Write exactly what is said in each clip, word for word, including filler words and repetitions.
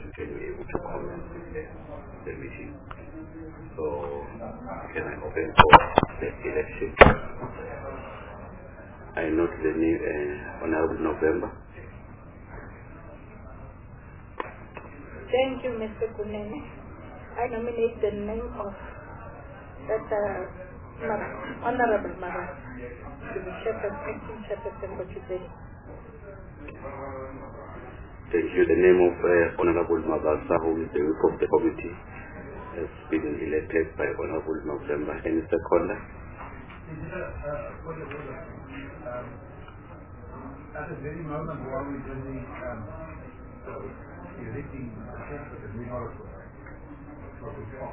can be able to comment in the, the meeting. So, can I open for the election? I note the name, uh, Honorable November. Thank you, Mister Kunene. I nominate the name of that uh, Mar- Honorable Mara to be shepherd, acting chairperson for today. Thank you. The name of uh, Honorable Mabasa, who is the whip of the committee, has been elected by Honorable November. Any seconder? At the very moment while we're doing um, the electing the shepherd and we are what we call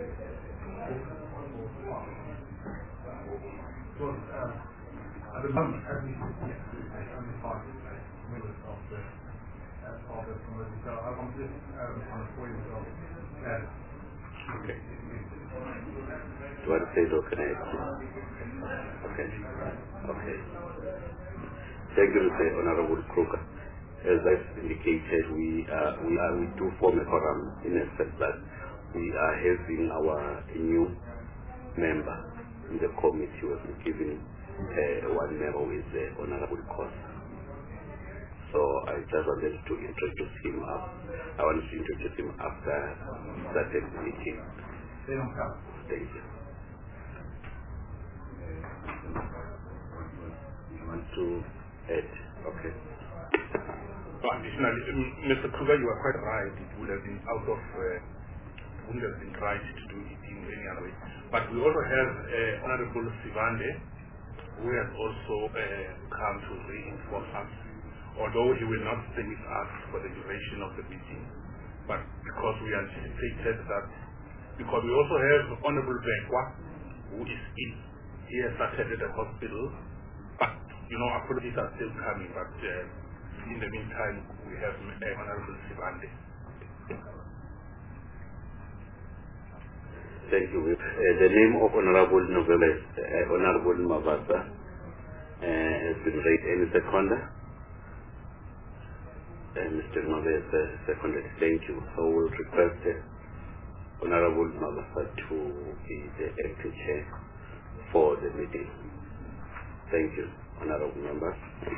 so uh, at the moment as we sit here, there's only five members of the uh, of the committee. So I want this um, on a point of that. Okay. Do I say so? Can I? Okay. Okay. Thank you, Mister Honorable Kruger. As I've indicated, we uh, we are we do form a forum in a sense that we are having our new member in the committee who has been given uh, one member with the Honorable Kosa. So I just wanted to introduce him up. I wanted to introduce him after we started the meeting. They don't come. Thank you. You want to add? Okay. So additionally, um, Mister Kruger, you are quite right. It would have been out of, uh, wouldn't have been right to do it in any other way. But we also have uh, Honorable Sivande, who has also uh, come to reinforce us, although he will not stay with us for the duration of the meeting. But because we anticipated that, because we also have Honorable Bekwa, who is ill. He has started at the hospital, but, you know, apologies are still coming, but uh, in the meantime, we have uh, Honorable Sivande. Thank you. Uh, the name of Honorable November, uh, Honorable Mavasa, uh, has been raised. Any seconder? Uh, Mister Mavasa seconded. Thank you. So we'll request uh, Honorable Mavasa to be the acting chair for the meeting. Thank you, Honorable Members.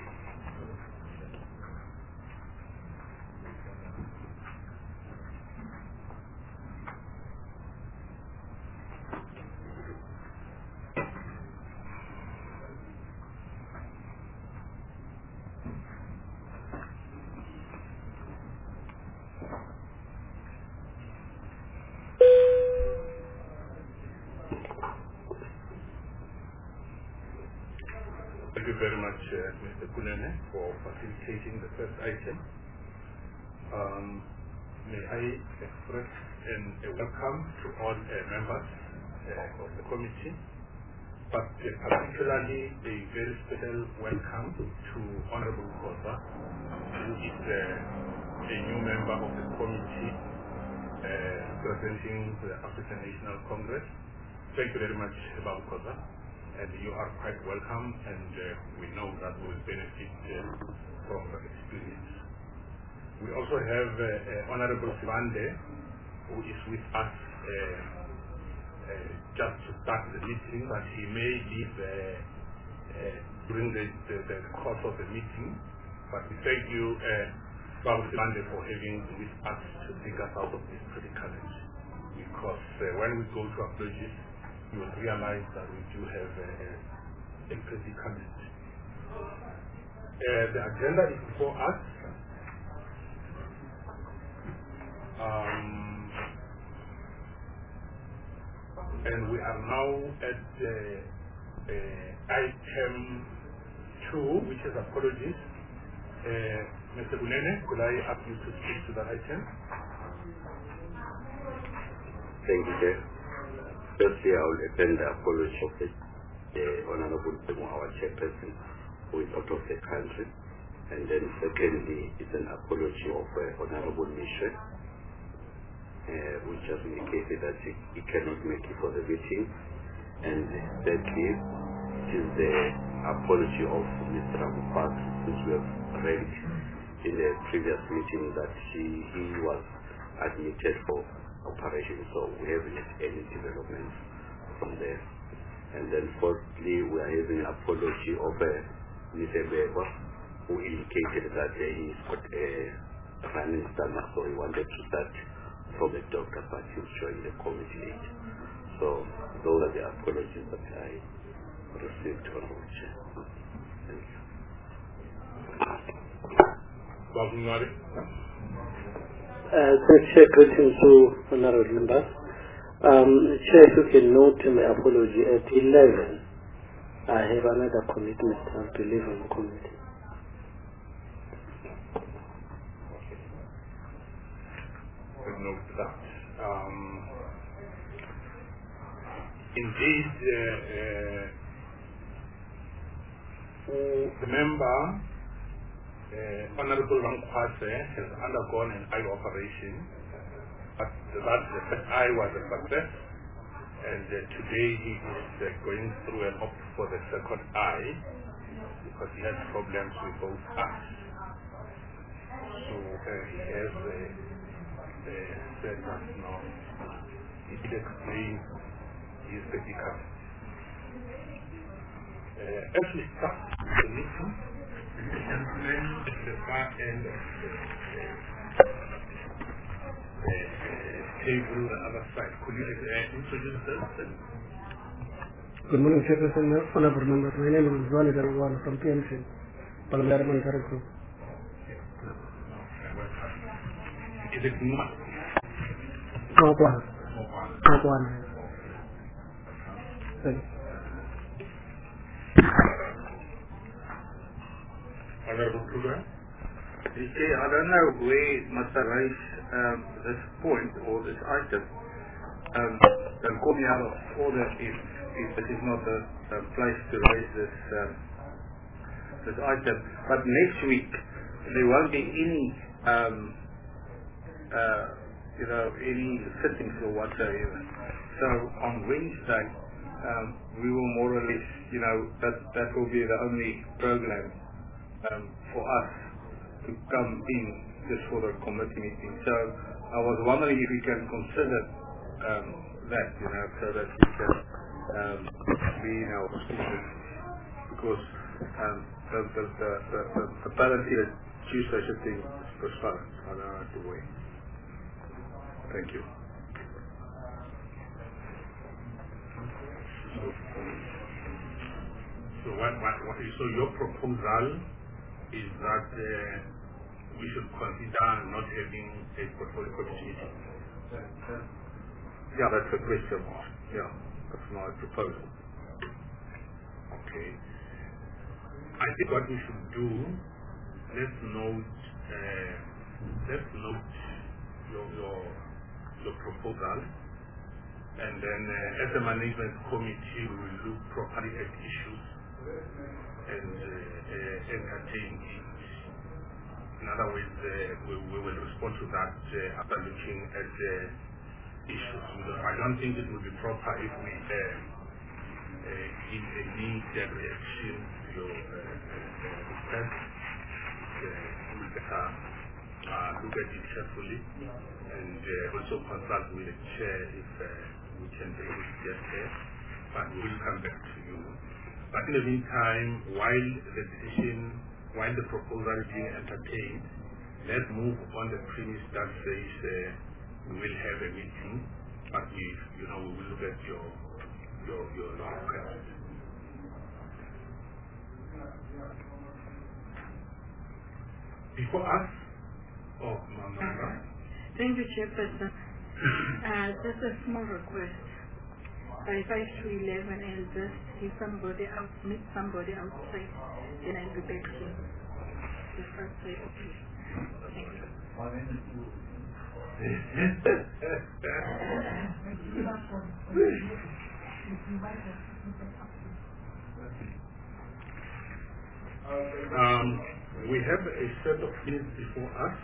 Thank you very much, uh, Mister Kunene, for facilitating the first item. Um, may I express an, a welcome to all uh, members uh, of the committee, but uh, particularly a very special welcome to Honorable Kosa, who is uh, a new member of the committee uh, representing the African National Congress. Thank you very much, Babu Kosa. And you are quite welcome, and uh, we know that we will benefit uh, from the experience. We also have uh, uh, Honorable Sivande, who is with us uh, uh, just to start the meeting, but he may leave uh, uh, during the, the, the course of the meeting. But we thank you, uh, Babu Sivande, for having with us to take us out of this predicament. Because uh, when we go to approaches, you will realize that we do have uh, a predicament. Uh, the agenda is before us. Um, and we are now at uh, uh, item two, which is apologies. Uh, Mister Bunene, could I ask you to speak to that item? Thank you, Chair. Firstly, I will extend the apology of the uh, Honorable Temo, our chairperson, who is out of the country. And then secondly, it's an apology of uh, Honorable Mishwe, uh, which has indicated that he, he cannot make it for the meeting. And thirdly, it is the apology of Mister Abubak, since we have read in the previous meeting that he, he was admitted for operation, so we haven't had any developments from there. And then fourthly, we are having an apology of uh, Mister Bebo, who indicated that uh, he's got a running stomach, so he wanted to start from the doctor, but he was showing the committee late. So those are the apologies that I received from the chair. Thank you. Uh, Chair, greetings to honorable members. Um, Chair, if you can note my apology at eleven. I have another commitment. I have to leave on the committee. Note that. Um, indeed, uh, uh, the member, uh, Honorable Ramkwase, has undergone an eye operation, but that the first eye was a success, and uh, today he is uh, going through and opt for the second eye because he has problems with both eyes. So uh, he has uh, uh, said that no, he did explain his predicament. Uh, as we start the meeting, the gentleman at the far end of the uh, uh, table, the other side, could you uh, introduce yourself? Good morning, Chairperson, honorable members. My name is Zwani Darwan from P M C, Parliamentary Group. Is it not? Makwan. Makwan. Thank you. Honorable Kruger? I don't know where it must have raised um, this point or this item. Um, don't call me out of order if, if this is not the, the place to raise this um, this item. But next week there won't be any um, uh, you know any sittings or whatsoever. So on Wednesday um, we will more or less you know that that will be the only program um, for us to come in just for the committee meeting. So I was wondering if we can consider um, that, you know, so that we can um, be in our position, because um, the, the, the, the, the, the apparently the Tuesday sitting is postponed. I don't know the way. Thank you. So what, what, what is, so your proposal is that uh, we should consider not having a portfolio committee meeting? Yeah, that's a question mark. Yeah, that's my proposal. Okay. I think what we should do, let's note, uh, let's note your, your, your proposal, and then uh, as a management committee we will look properly at issues and uh, uh, entertain it. In other words, uh, we, we will respond to that uh, after looking at the issues. I don't think it would be proper if we uh, uh, give a knee-jerk reaction to your uh, uh, request. Uh, we will better uh, look at it carefully and uh, also consult with the chair if uh, we can be able to get there. But we will come back to you. But in the meantime, while the decision, while the proposal is being entertained, let's move on the premise that says uh, we will have a meeting, but we, you know, we will look at your your your request. Before us, oh, Mama. Thank you, Chairperson. uh, just a small request. By five to eleven, I'll just see somebody out, meet somebody outside, then I'll be back to the first side of it. Thank you. um, we have a set of minutes before us.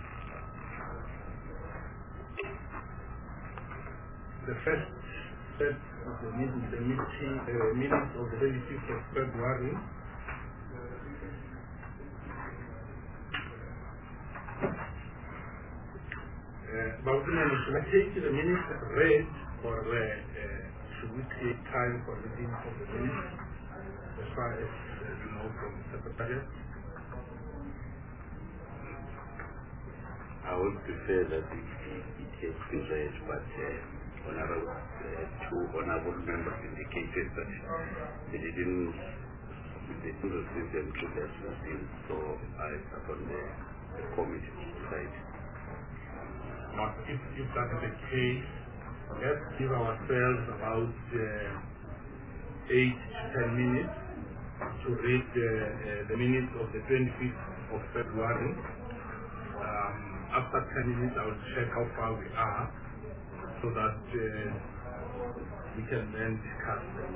The first set of the meeting, the meeting, uh, minutes of the twenty-fifth of February. Babukunene, should I take the minutes read or uh, uh, should we create time for reading of the minutes as far as uh, you know from the Secretariat? I would prefer that it, it, it has been read, but uh, honorable, uh, two honorable members indicated that they didn't, they didn't receive them through their system, so I sat on the, the committee side. But if, if that is the case, let's give ourselves about uh, eight to ten minutes to read the, uh, the minutes of the twenty-fifth of February. Um, after ten minutes, I will check how far we are so that uh, we can then discuss them.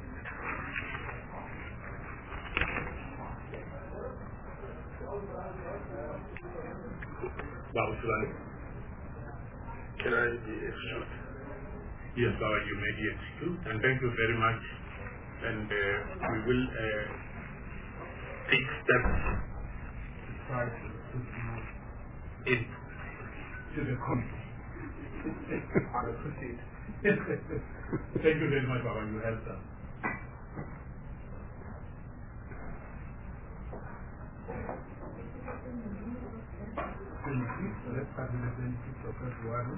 Babukunene. Can I be excused? Yes, Baba, you may be excused, and thank you very much. And uh, we will uh, take steps to try to put you in to the committee. I appreciate it. Thank you very much, Baba. You helped us. So let's start with the twenty-fifth of February.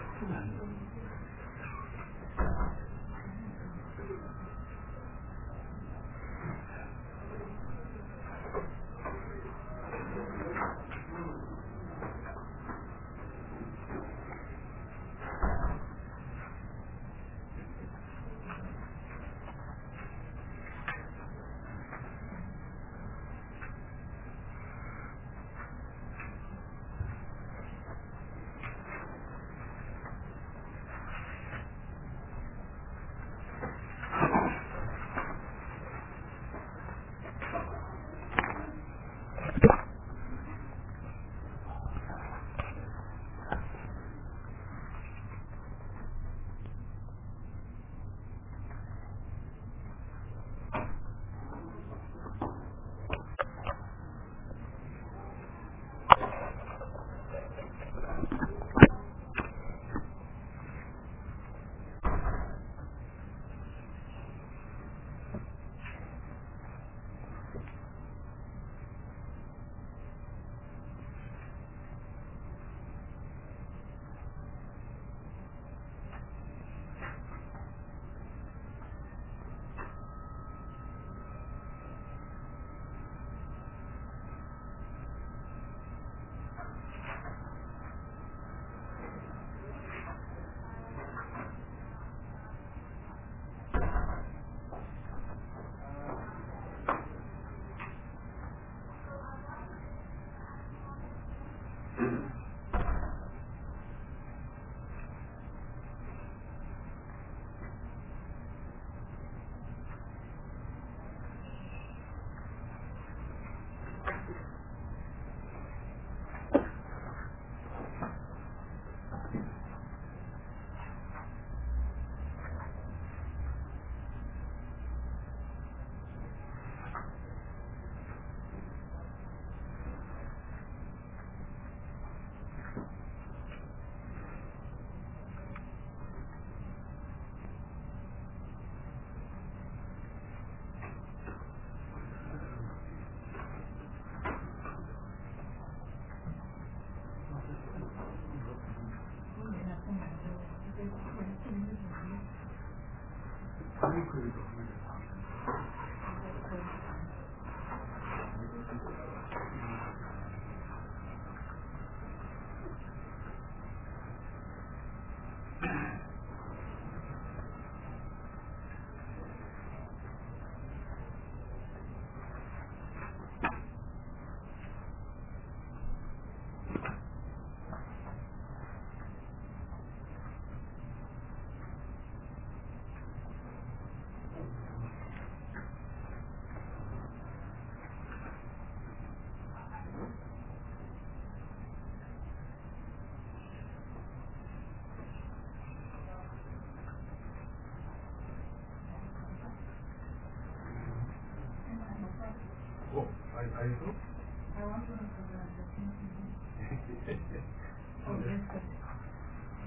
Oh, I, I do? I want to know the Oh, yes, sir.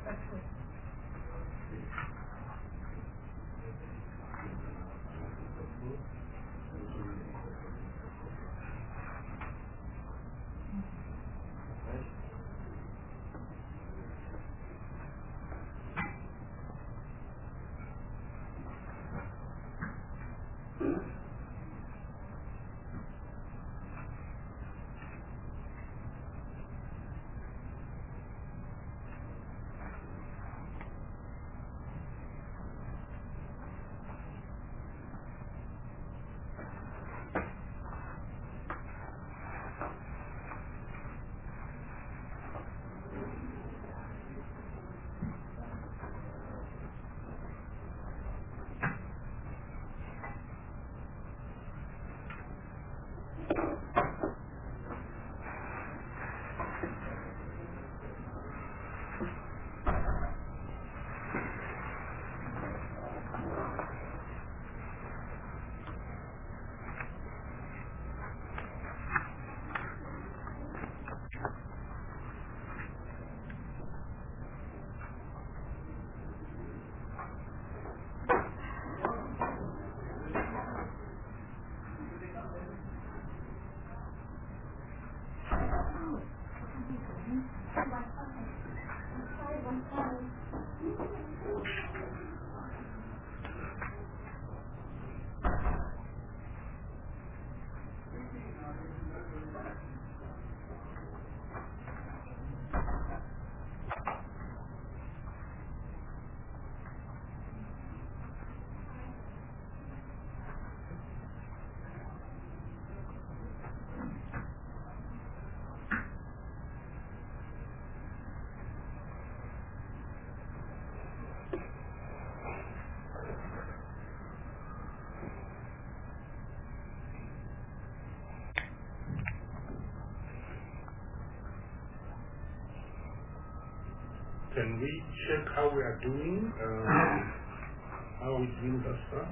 Can we check how we are doing? Um, how are we doing thus far?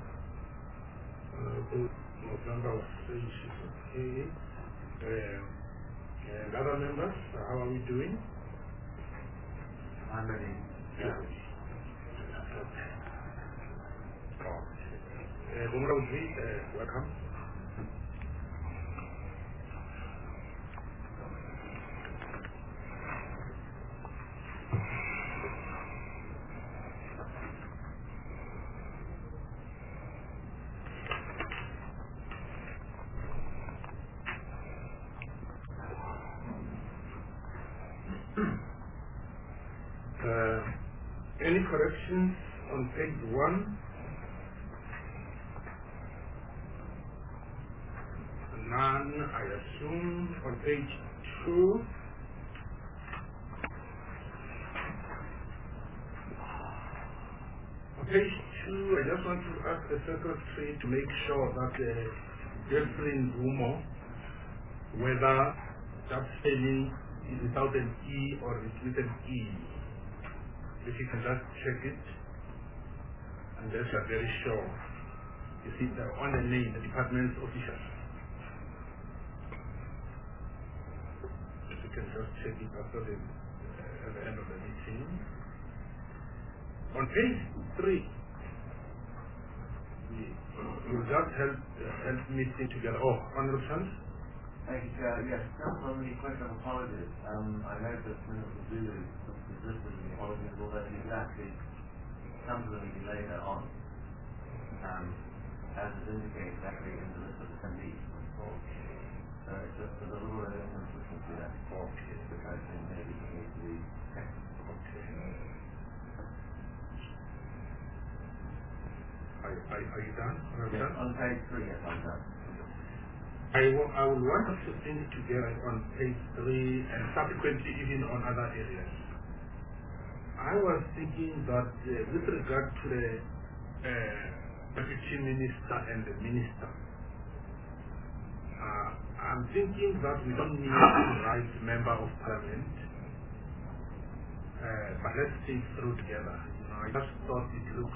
Uh, November was saying she's okay. Um, and other members, uh, how are we doing? I'm ready. Yeah. Okay. Uh, Bumra Udri, uh, welcome. Uh, any corrections on page one? None, I assume. On page two? On page two, I just want to ask the secretary to make sure that the Jeffrey Nzumo, whether that spelling is without an E or is with an E. If you can just check it, and then you are very sure. You see, the on the name, the department's officials. If you can just check it after the, uh, at the end of the meeting. On page three, you just help, uh, help me think together. Oh, Honorable Chance? Thank you, Chair. Yes, just on the question of apologies, um, I know that Minister Zulu was listed in the apologies, although he did actually come to the meeting later on, um, as is indicated actually in the list of attendees. Okay. So it's just there's a little bit of inconsistency there. Okay. Which I think maybe needs to be checked. Okay. Are, are, are you done? Are you Yes, done? on page three, yes, I'm done. I, will, I will want us to think together on page three and subsequently even on other areas. I was thinking that uh, with regard to the uh, deputy minister and the minister, uh, I'm thinking that we don't need to write member of parliament, uh, but let's think through together. You know, I just thought it looks,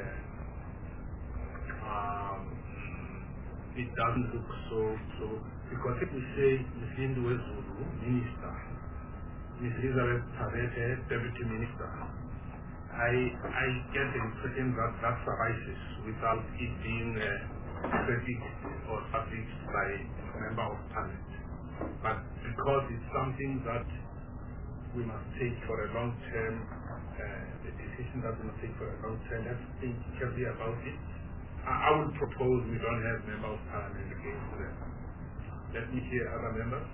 uh, um, it doesn't look so, so, because if we say Miz Lindiwe Zulu, minister, Miz Elizabeth Thabethe, deputy minister, I I get the impression that that suffices without it being uh, critiqued or published by a member of parliament. But because it's something that we must take for a long term, uh, the decision that we must take for a long term, let's think carefully about it. I, I would propose we don't have member of parliament against them. Let me hear other members.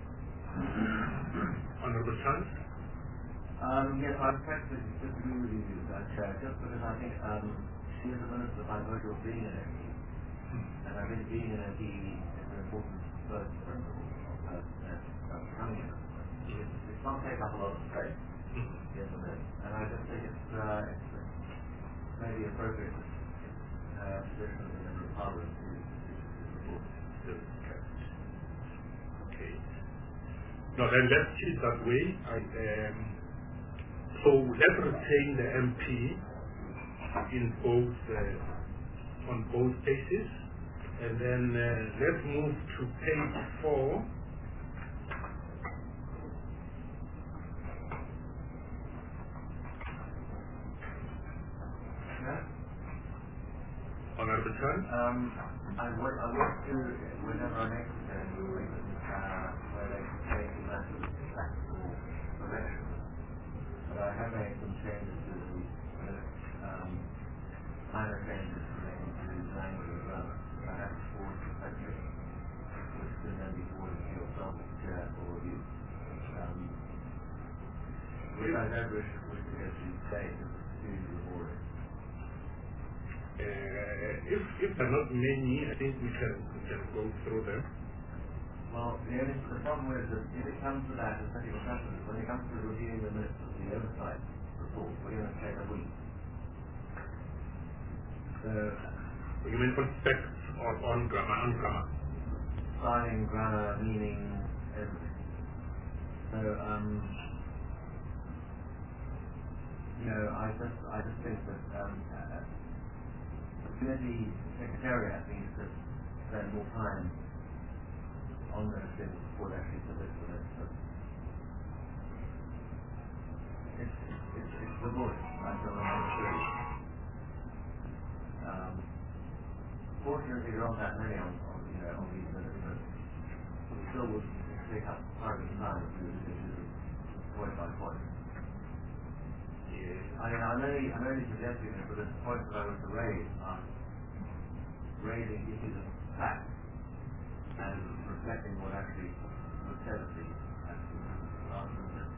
Honorable Chance. Um, yes, I practically disagree with you, uh, Chair, just because I think um, she is a minister by virtue of being an M P. And I think being an M P is an important first principle of uh, uh, becoming a minister. It's, it's not take up a lot of space, yes or no. And I just think it's, uh, it's, it's maybe appropriate uh, position in the Parliament to support. Okay. No, then let's keep it that way. I, um, So let's retain the M P in both uh, on both cases, and then uh, let's move to page four. Yeah? Honorable Chan. Um, I went, I went to whenever I make a ruling, uh, where they take the matter of tactical correction. But I have made some changes to the um, minor changes relating to language as well. I have to forward to the Secretary, which can then be forwarded to yourself, Chair, for review. Um, which I don't wish, wish to get to today, just to the board. Uh, if if there are not many, I think we can we can go through them. Well, the only the problem is that if it comes to that, as setting a precedent, when it comes to reviewing the minutes of the oversight report, we're going to take a week. So, You mean on text or on grammar, on grammar? signing, grammar, meaning, everything. So, um, you know, I just, I just think that um, uh, the committee secretariat needs to spend more time on those things before they actually submit to them. So it's, it's, it's laborious. I don't know how to do it. Um, fortunately, there aren't that many on, on you know, on these minutes, but we still would take up part of the time to do this point by point. I mean, I'm only, I'm only suggesting that for the points that I was to raise on raising issues of fact and reflecting what actually was said at the actually rather than just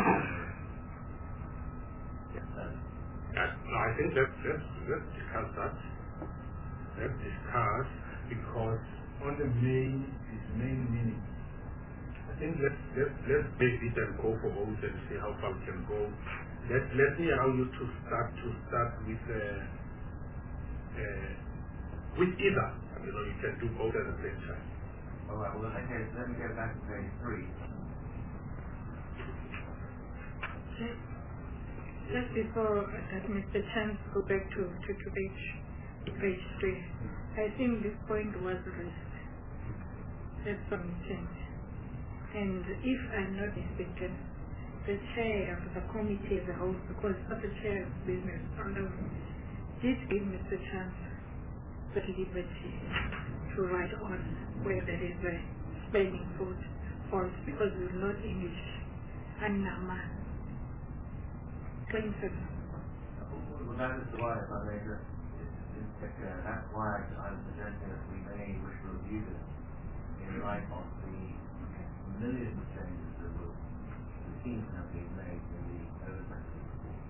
yes, that. Yeah, no, I think let's let's let's discuss that. Let's discuss because on the main is main meaning. I think let's let's let's base it and go for both and see how far we can go. Let let me allow you to start to start with uh, uh, with either. You know, you can do both at the same time. All right. Well, in that case, let me go back to page three. Just, just before that, Mister Chance, go back to, to, to page to page three. I think this point was raised. That's some intent. And if I'm not mistaken, the chair of the committee as a whole, because of the chair of business alone, did give Mister Chance the liberty to write on where there is a spelling fault because it's not English. And Nama. Plain simple. Well, that is why, if I may just uh, that's why I'm suggesting that we may wish to review this in light of the millions of changes that will seem to have been made in the oversight report.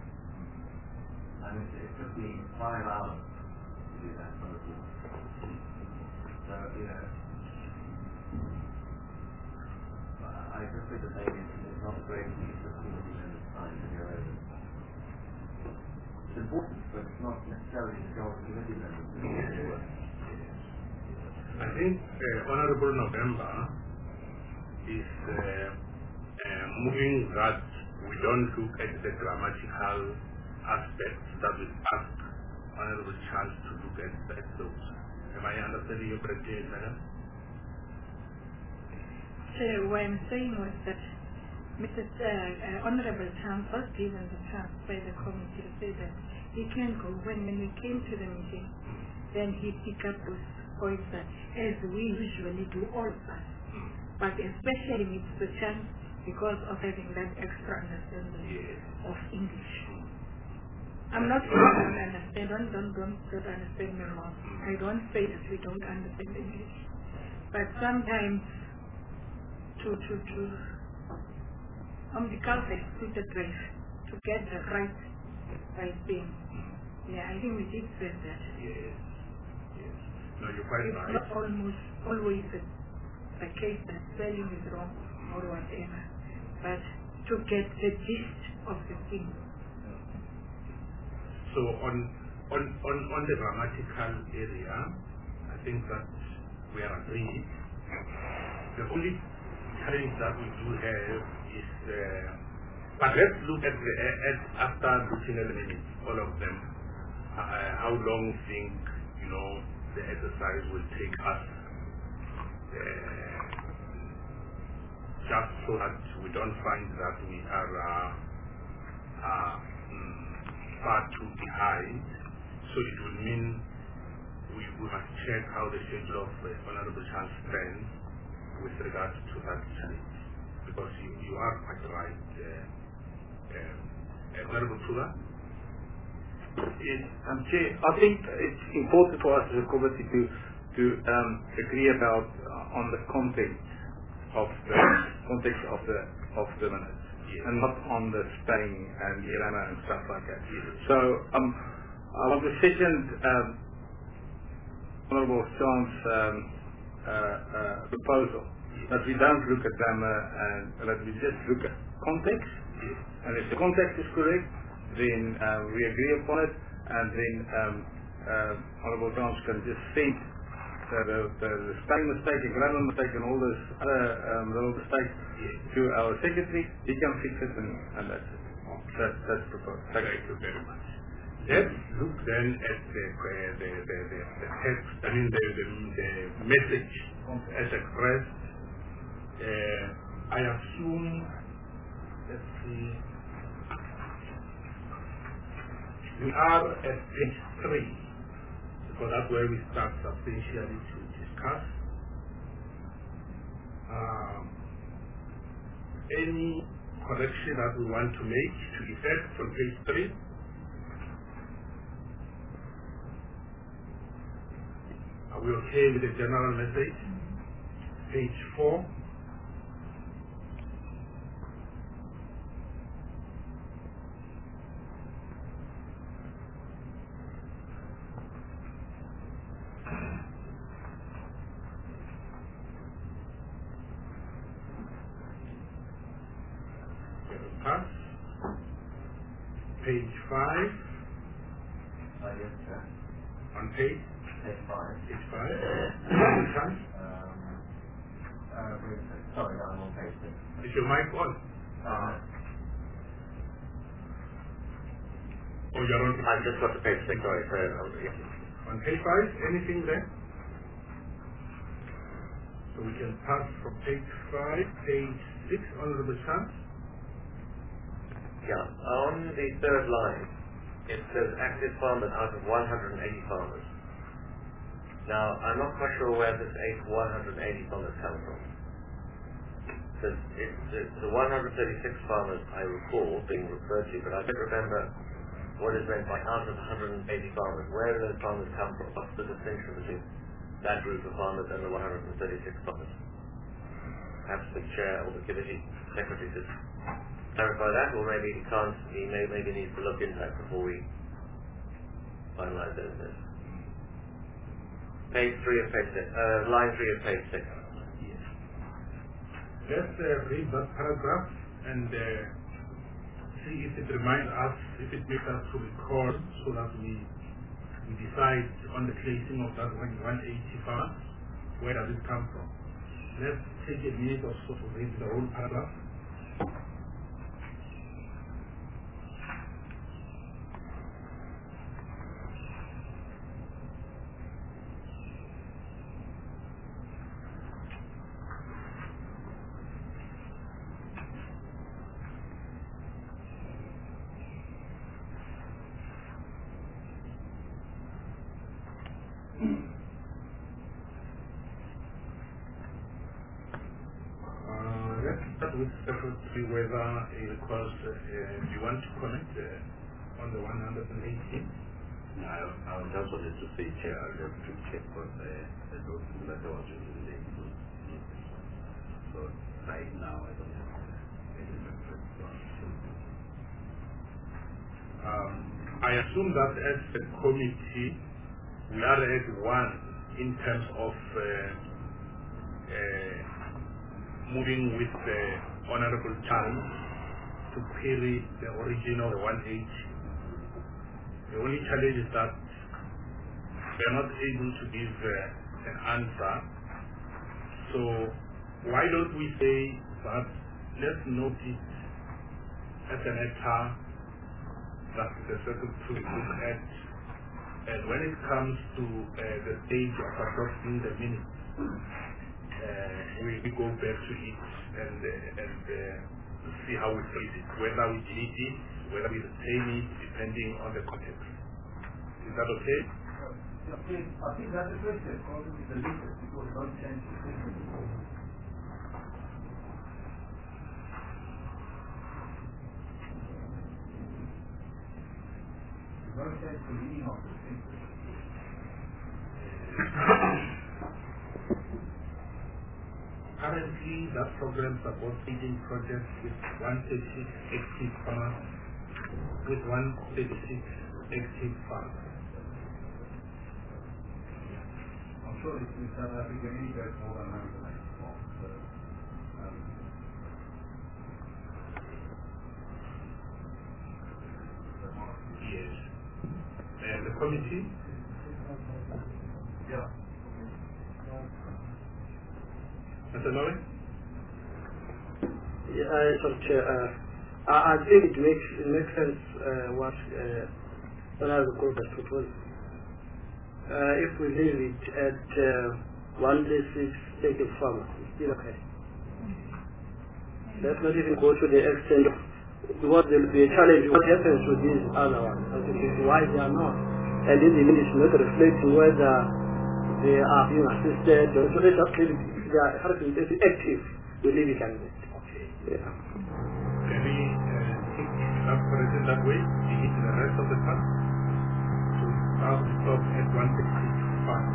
I mean, it took me five hours to do that for the report. So, you know, I just think that maybe it's not great to use fifteen minutes time to go over. It's important, but it's not necessarily the job of committee members to do the work. I think uh, Honorable November is uh, uh, moving that we don't look at the grammatical aspects, that we ask Honorable Charles to look at, at those. Am I understanding you correctly, Madam? So what I'm saying was that Missus Uh, uh, Honorable Chance was given the chance by the committee to say that he can go. When, when we came to the meeting, then he picked up those points that, as we usually do all of us, but especially Mister Chance because of having that extra understanding Yes. of English. I'm not sure I don't understand. Don't, don't, don't, don't understand me wrong. I don't say that we don't understand English. But sometimes to, to, to, on the culture, to the drive, to get the right, right thing. Yeah, I think we did say that. Yes. Yes. No, you're quite It's right. not almost always the, the case that spelling is wrong or whatever, but to get the gist of the thing. So on, on, on, on the grammatical area, I think that we are agreed. The only challenge that we do have is, uh, but let's look at the, at, after looking at the minutes, all of them, uh, how long we think, you know, the exercise will take us, uh, just so that we don't find that we are uh, uh, mm, far too behind. So it would mean we, we must check how the schedule of the Honorable Chance stands with regard to that challenge. Because you, you are quite right, uh, uh, Honorable Tula. Yes, um, Chair, I think it's important for us as a committee to, to um, agree about uh, on the content of the context of the of the minutes, yes. and not on the spelling and grammar and stuff like that. Yes. So, um, on the second um, Honourable Chance um, uh, uh, proposal, that we don't look at grammar and that we just look at context, Yes. and if the context is correct, then uh, we agree upon it, and then um, uh, Honourable Chance can just send the, the, the, the spelling mistake, the grammar mistake, and all those other um, little mistakes Yes. to our secretary. He can fix it, and, and that's it. That, that's proposed. Thank you very much. Let's look then at the, uh, the, the, the, the text, I mean the, the, the message as expressed. Uh, I assume, let's see, we are at page three, because that's where we start substantially to discuss. Um, any correction that we want to make to effect from page three? Are we okay with the general message? Page four. Pass. Page five. Uh, yes, sir. On page? Page five. Page five. Um, Uh, wait a second. Sorry, I'm on page six. is your mic on? Uh, Oh, you're on. I just got to page six, sorry. So, uh, yeah. On page five, anything there? So we can pass from page five, page six, Honorable Chance. Yeah, on the third line, it says active farmers out of one hundred eighty farmers. Now, I'm not quite sure where this eight, one hundred eighty farmers come from. Because it's the one hundred thirty-six farmers I recall being referred to, but I don't remember what is meant by out of one hundred eighty farmers. Where do those farmers come from? What's the distinction between that group of farmers and the one hundred thirty-six farmers? Perhaps the chair or the committee secretary could clarify that, or maybe he can't, he may, maybe needs to look into that before we finalize those this. Page three of page six, uh, line three of page six. Yes. Let's uh, read that paragraph and uh, see if it reminds us, if it makes us to recall, so that we we decide on the placing of that one hundred eighty farmers. Where does it come from? Let's take a minute or so to read the whole paragraph. with Secretary whether he requires, uh, do you want to comment uh, on the one hundred eighteen? No, I, I just wanted to say, Chair, I have to check because uh, the document that I was using there is not, not this one. So right now I don't have any reference to it. Um, I assume that as a committee, we are at one in terms of uh, uh, moving with the Honorable Challenge to query the original one eighty. The only challenge is that we are not able to give uh, an answer. So why don't we say that let's note it as a matter that the Secretary look at, and when it comes to uh, the stage of adopting the minutes, uh, we, we go back to it and uh, and uh, see how we phrase it, whether we delete it, whether we retain it, depending on the context. Is that okay? Uh, I think that's the question. Probably the latest because don't change the system. Don't change the meaning of the system. Currently, that program supports eighteen projects with one hundred thirty-six active farmers, with one hundred thirty-six active farmers. I'm sure it's in South Africa, any goes more than one hundred ninety-four. So, um, Yes. And the committee? yeah. Mister Lawrence? Yeah, uh, sorry, Chair. Uh, I, I think it makes it makes sense uh, what uh, Honorable Colbert proposed. Uh, if we leave it at uh, one day six active farmers, it's still okay. Let's not even go to the extent of what will be a challenge. What happens with these other ones? I think it's why they are not. And in the minute, not reflecting whether they are being assisted or so. They just leave it. If they are active, we leave it and Okay. yeah. Can we uh, think that corrected that way? Delete the rest of the part? So start stop at one hundred sixty-five.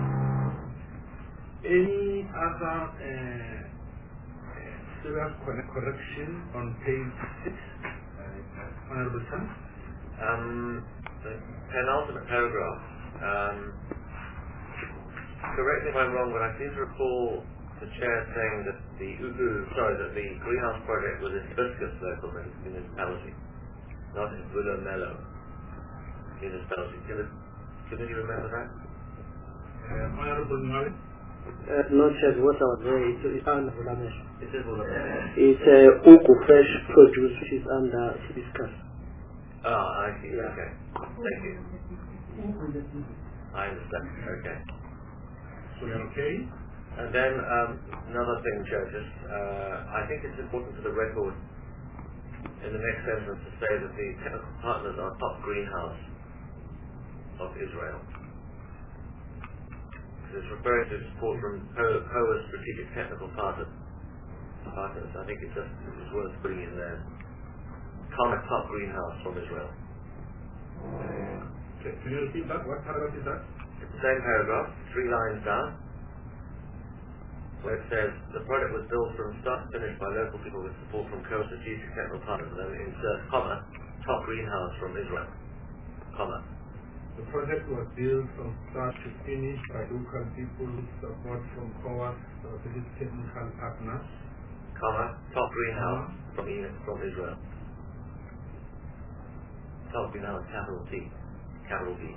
Any other uh, uh, serious correction on page six? Uh, Honorable Chan? Um, the penultimate paragraph. Um, correct me if I'm wrong, but I seem to recall the chair saying that the Ubu, sorry, that the greenhouse project was in Hibiscus local municipality, not in Bulomelo municipality. Can the committee remember that? Uh, Honorable Mali? Uh, not just what I was saying, it's, it's under Bulamesh. It is Bulomelo. It's uh, Uku Fresh Produce, which is under Hibiscus. Ah, I see. Yeah. Okay. Thank you. I understand. Okay. So you're okay? And then um, another thing, Joe, just uh, I think it's important for the record in the next sentence to say that the technical partners are top greenhouse of Israel. It's referring to support from P O A's strategic technical partners. partners. I think it's just it's worth putting in there. Comet top greenhouse from Israel. Uh, can you repeat that? What paragraph is that? It's the same paragraph, three lines down, where it says the project was built from start to finish by local people with support from P O A strategic technical partners, and then insert comma, top greenhouse from Israel, comma. The project was built from start to finish by local people with support from P O A strategic technical partners, comma, top greenhouse from, from Israel. Top greenhouse, capital T, capital B.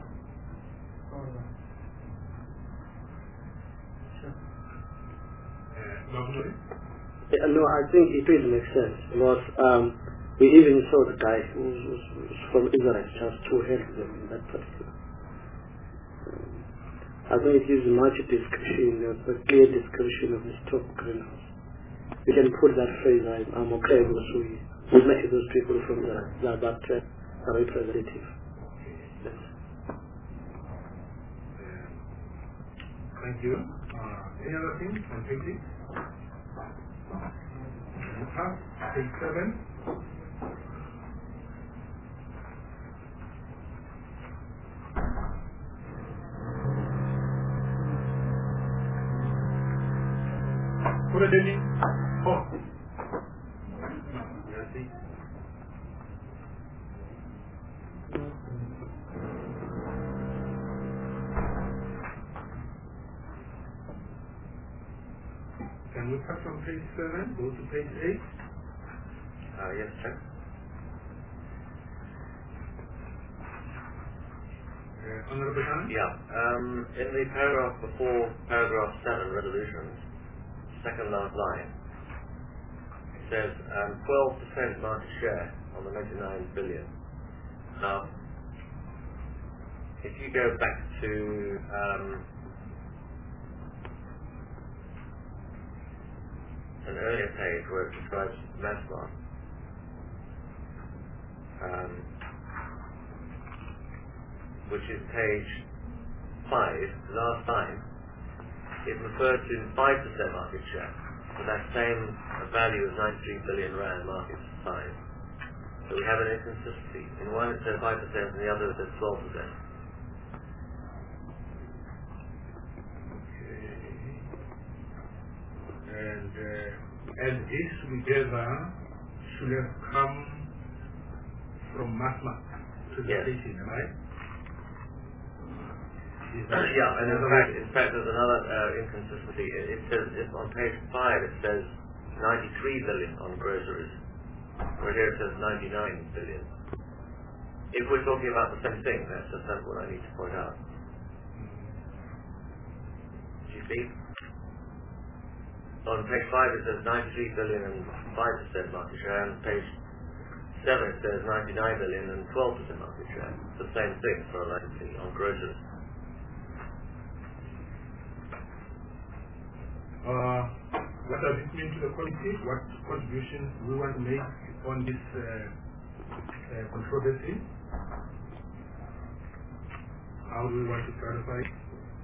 Uh, Governor? Yeah, no, I think it really makes sense because um, we even saw the guy who was, was from Israel just to help them in that particular. Um, I think it gives much description, a clear description of this top greenhouse. We can put that phrase, I, I'm okay because we, we met those people from Israel, that, that uh, are representative. Yes. Thank you. Uh, any other things on page six? you have page seven. Put it in. Oh. Let's see. Can we cut from page seven, go to page eight? Uh, yes, sir. Uh, Honorable Han? Yeah. Um, in the paragraph before paragraph seven, resolutions, second last line, it says um, twelve percent market share on the ninety-nine billion. Now, if you go back to um, an earlier page where it describes Massmart, um, which is page five, last time, it referred to five percent market share, so that same value of ninety-three billion rand market size. So we have an inconsistency. In one it says five percent, and the other it says twelve percent. And, uh, and this together should have come from Massmart presentation, Yes. right? Yeah, and in fact, in fact, there's another uh, inconsistency. It, it says it's on page five. It says ninety-three billion on groceries, where here it says ninety-nine billion. If we're talking about the same thing, that's just that's what I need to point out. Do you see? On page five it says ninety-three billion and five percent market share, and page seven it says ninety-nine billion and twelve percent market share. It's the same thing for a licensing on groceries. Uh, what does it mean to the quality? What contribution we want to make on this uh, uh, controversy? How do we want to clarify it?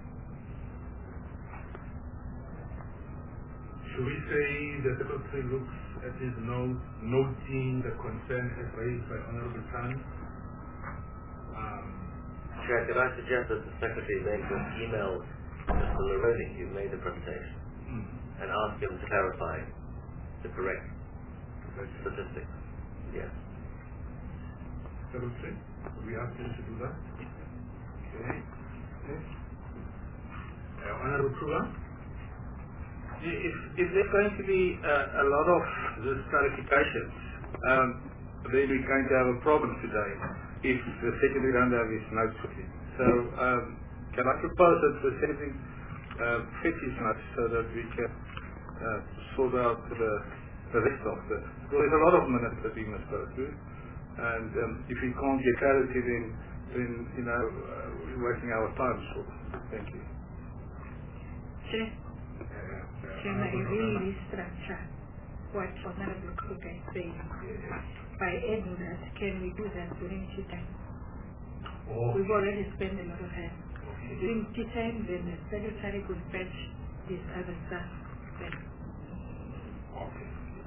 Should we say the Secretary looks at his note, noting the concern as raised by Honorable Tan? Um, Chair, could I suggest that the Secretary then just email Mister Laroni, who made the presentation, mm, and ask him to clarify the correct statistics? Yes. Secretary, we ask him to do that. Okay. Okay. Uh, Honorable Kruger? If, if there's going to be uh, a lot of these clarifications, um, then we're going to have a problem today if the Secretary don't have his notes with him. So, um, can I propose that the Secretary uh, fetch his notes so that we can uh, sort out the, the rest of the... Well, there's a lot of minutes that we must go through, and um, if we can't get clarity, then, then you know, uh, we're wasting our time. So, thank you. Chair, Chair, may I really restructure what Honorable Kruger is saying? By adding that, can we do that during tea time? Oh, We've already spent a lot of time. During tea time, then the Secretary could fetch this other stuff. Then. okay.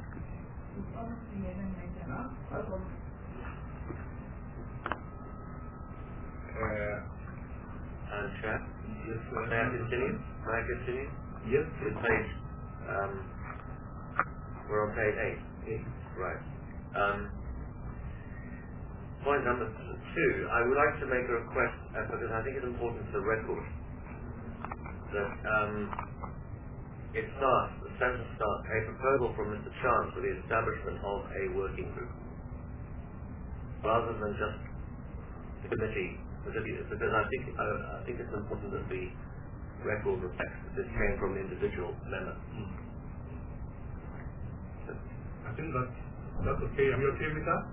Uh, And Chair, yes, uh, may I continue? May I continue? yes, With page, um, we're on page eight. eight. Right. Um, point number two, I would like to make a request, uh, because I think it's important to the record, that um, it starts, the sentence starts, a proposal from Mister Chance for the establishment of a working group, rather than just the committee, because, because I think uh, I think it's important that the record reflects that this came from an individual member. Mm. I think that's, that's okay. Are you okay with that?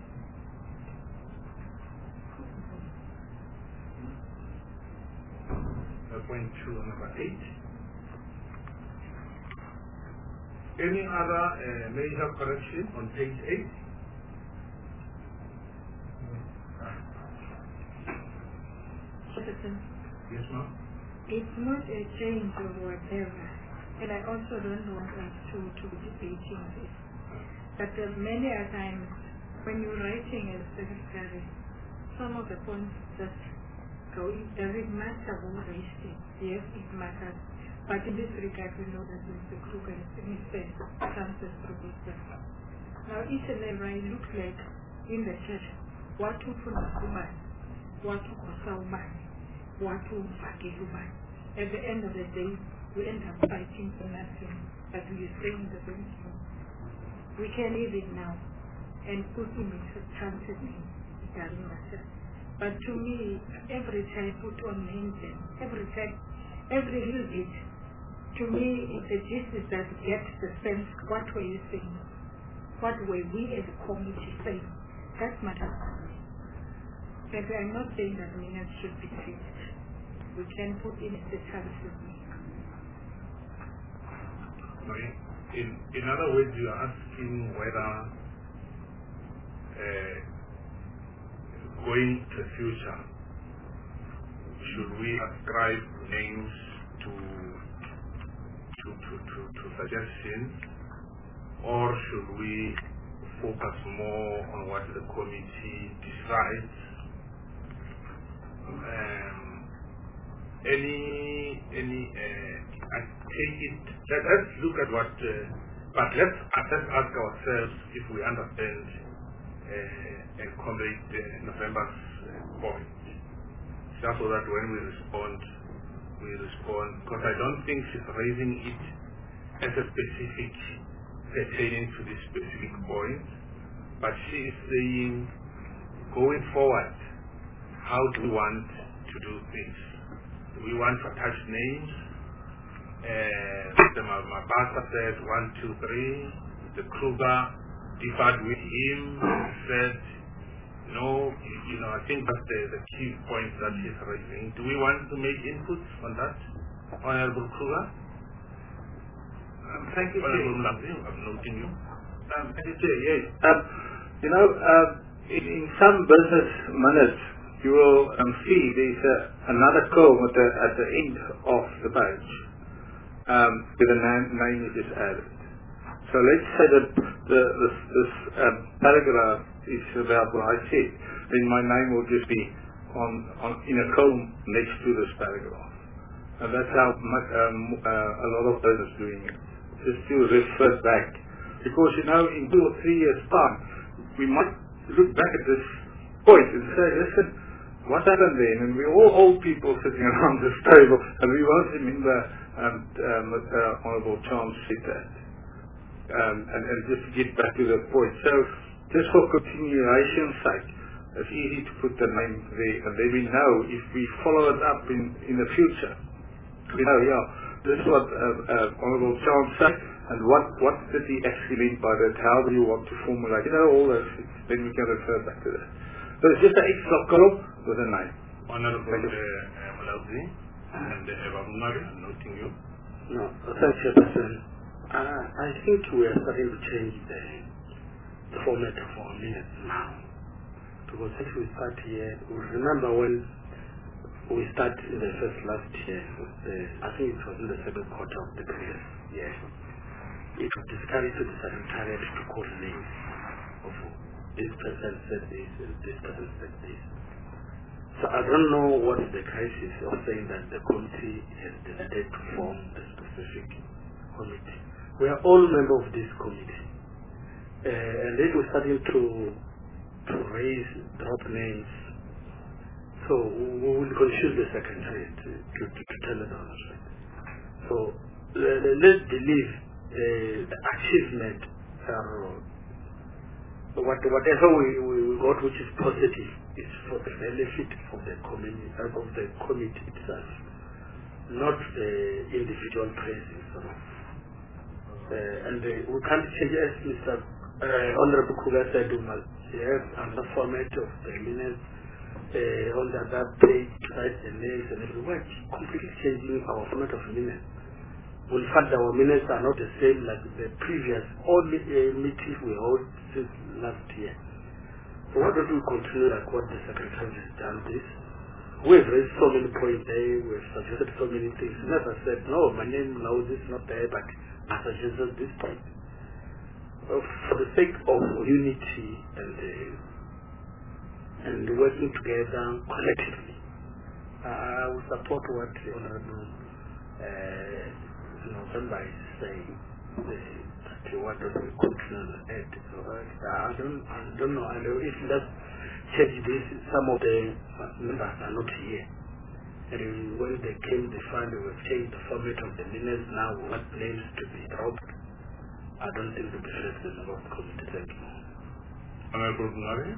Uh, point two, number eight. Any other uh, major correction on page eight? Citizen, Yes, ma'am. it's not a change or whatever, and I also don't want us to, to be debating this. But uh, many a times, when you're writing as secretary, some of the points just go in. Does it matter who raised it? Yes, it matters. But in this regard, we know that Mister Kruger is Mister Francis Kruger. Now, each and every looks like in the church, what to put woman, what to cost woman, what to forgive woman. At the end of the day, we end up fighting for nothing, but we are saying the same thing. We can leave it now and put in Mister Francis in Garimasa. But to me, every time put on names, every time, every little bit, to me, the gist is that get the sense, what were you saying? What were we as a community saying? That matters to me. But I'm not saying that minutes should be changed. We can put in the chances. In, in other words, you are asking whether uh, going to the future, should we ascribe names to to, to, to, to suggestions, or should we focus more on what the committee decides? Um, any, any, uh, I take it, let, let's look at what, uh, but let's, let's ask ourselves if we understand uh, and comrade uh, November's uh, point. Just so that when we respond, we respond, because I don't think she's raising it as a specific pertaining to this specific point, but she is saying, going forward, how do we want to do things? Do we want to attach names? Uh, Mister Mabasa said one, two, three. The Kruger differed with him, said, no, you know, I think that's the, the key point that he's raising. Do we want to make inputs on that, Honorable Kruger? Um, thank you, Honorable Mlamzi, I'm noting you. Um, thank you, Chair. Yes. Um, you know, uh, in, in some business minutes, you will um, see there's a, another column at the, at the end of the page um, where the name, name is just added. So let's say that the, this, this um, paragraph is about what I said, then my name will just be on, on in a column next to this paragraph. And that's how much, um, uh, a lot of business doing it, just to refer back. Because, you know, in two or three years' time, we might look back at this point and say, listen, what happened then? And we're all old people sitting around this table, and we won't remember um, um, uh, Honourable Chance said that. Um, and, and just to get back to the point. So, just for continuation's sake, it's easy to put the name there, and then we know if we follow it up in, in the future. We know, yeah, this is what uh, uh, Honourable Chance said, and what, what did he actually mean by that? How do you want to formulate? You know, all those things. Then we can refer back to that. So it's just an extra column with a name. Honourable Mlamzi and Eva Mumari, I'm noting you. No, thank you, President. Uh, I think we are starting to change the, the format of our minutes now. Because if we start here, we remember when we started in the first last year, the, I think it was in the second quarter of the previous year, it was discouraged to the secretariat to call names of this person said this and this person said this. So I don't know what is the crisis of saying that the committee has decided to form a specific committee. We are all members of this committee. Uh, and then we're starting to to raise, drop names. So we will confuse the secretary to, to, to, to tell it honestly. So uh, let's believe uh, the achievement, uh, what, whatever we, we, we got which is positive is for the benefit of the community, uh, of the committee itself, not the individual praises. So. Uh, and uh, we can't change, as Mister Uh, Honorable Kruger said, we must have another format of the minutes uh, on the other page, right, the names and everything. Completely changing our format of minutes. In fact, our minutes are not the same like the previous all uh, meetings we held since last year. So why don't we continue like what the Secretary has done this? We have raised so many points there, we have suggested so many things. We never said, no, my name now is not there, but I suggested this point. uh, for the sake of unity and uh, and working together collectively, uh, I will support what the Honorable uh, November is saying. The, what does the continent add? So, uh, I don't, I don't know. And if that change this, some of the members are not here. And when they came, they found they will change the format of the minutes. Now, what names to be dropped? I don't think the business is about committee. Thank you. Honorable Bulari?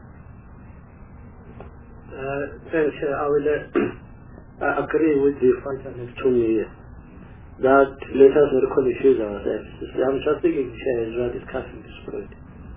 Uh, thanks, uh, I will uh, agree with the fact that it's two years. That let us not confuse ourselves. I'm just thinking, Chair, as we are discussing this point.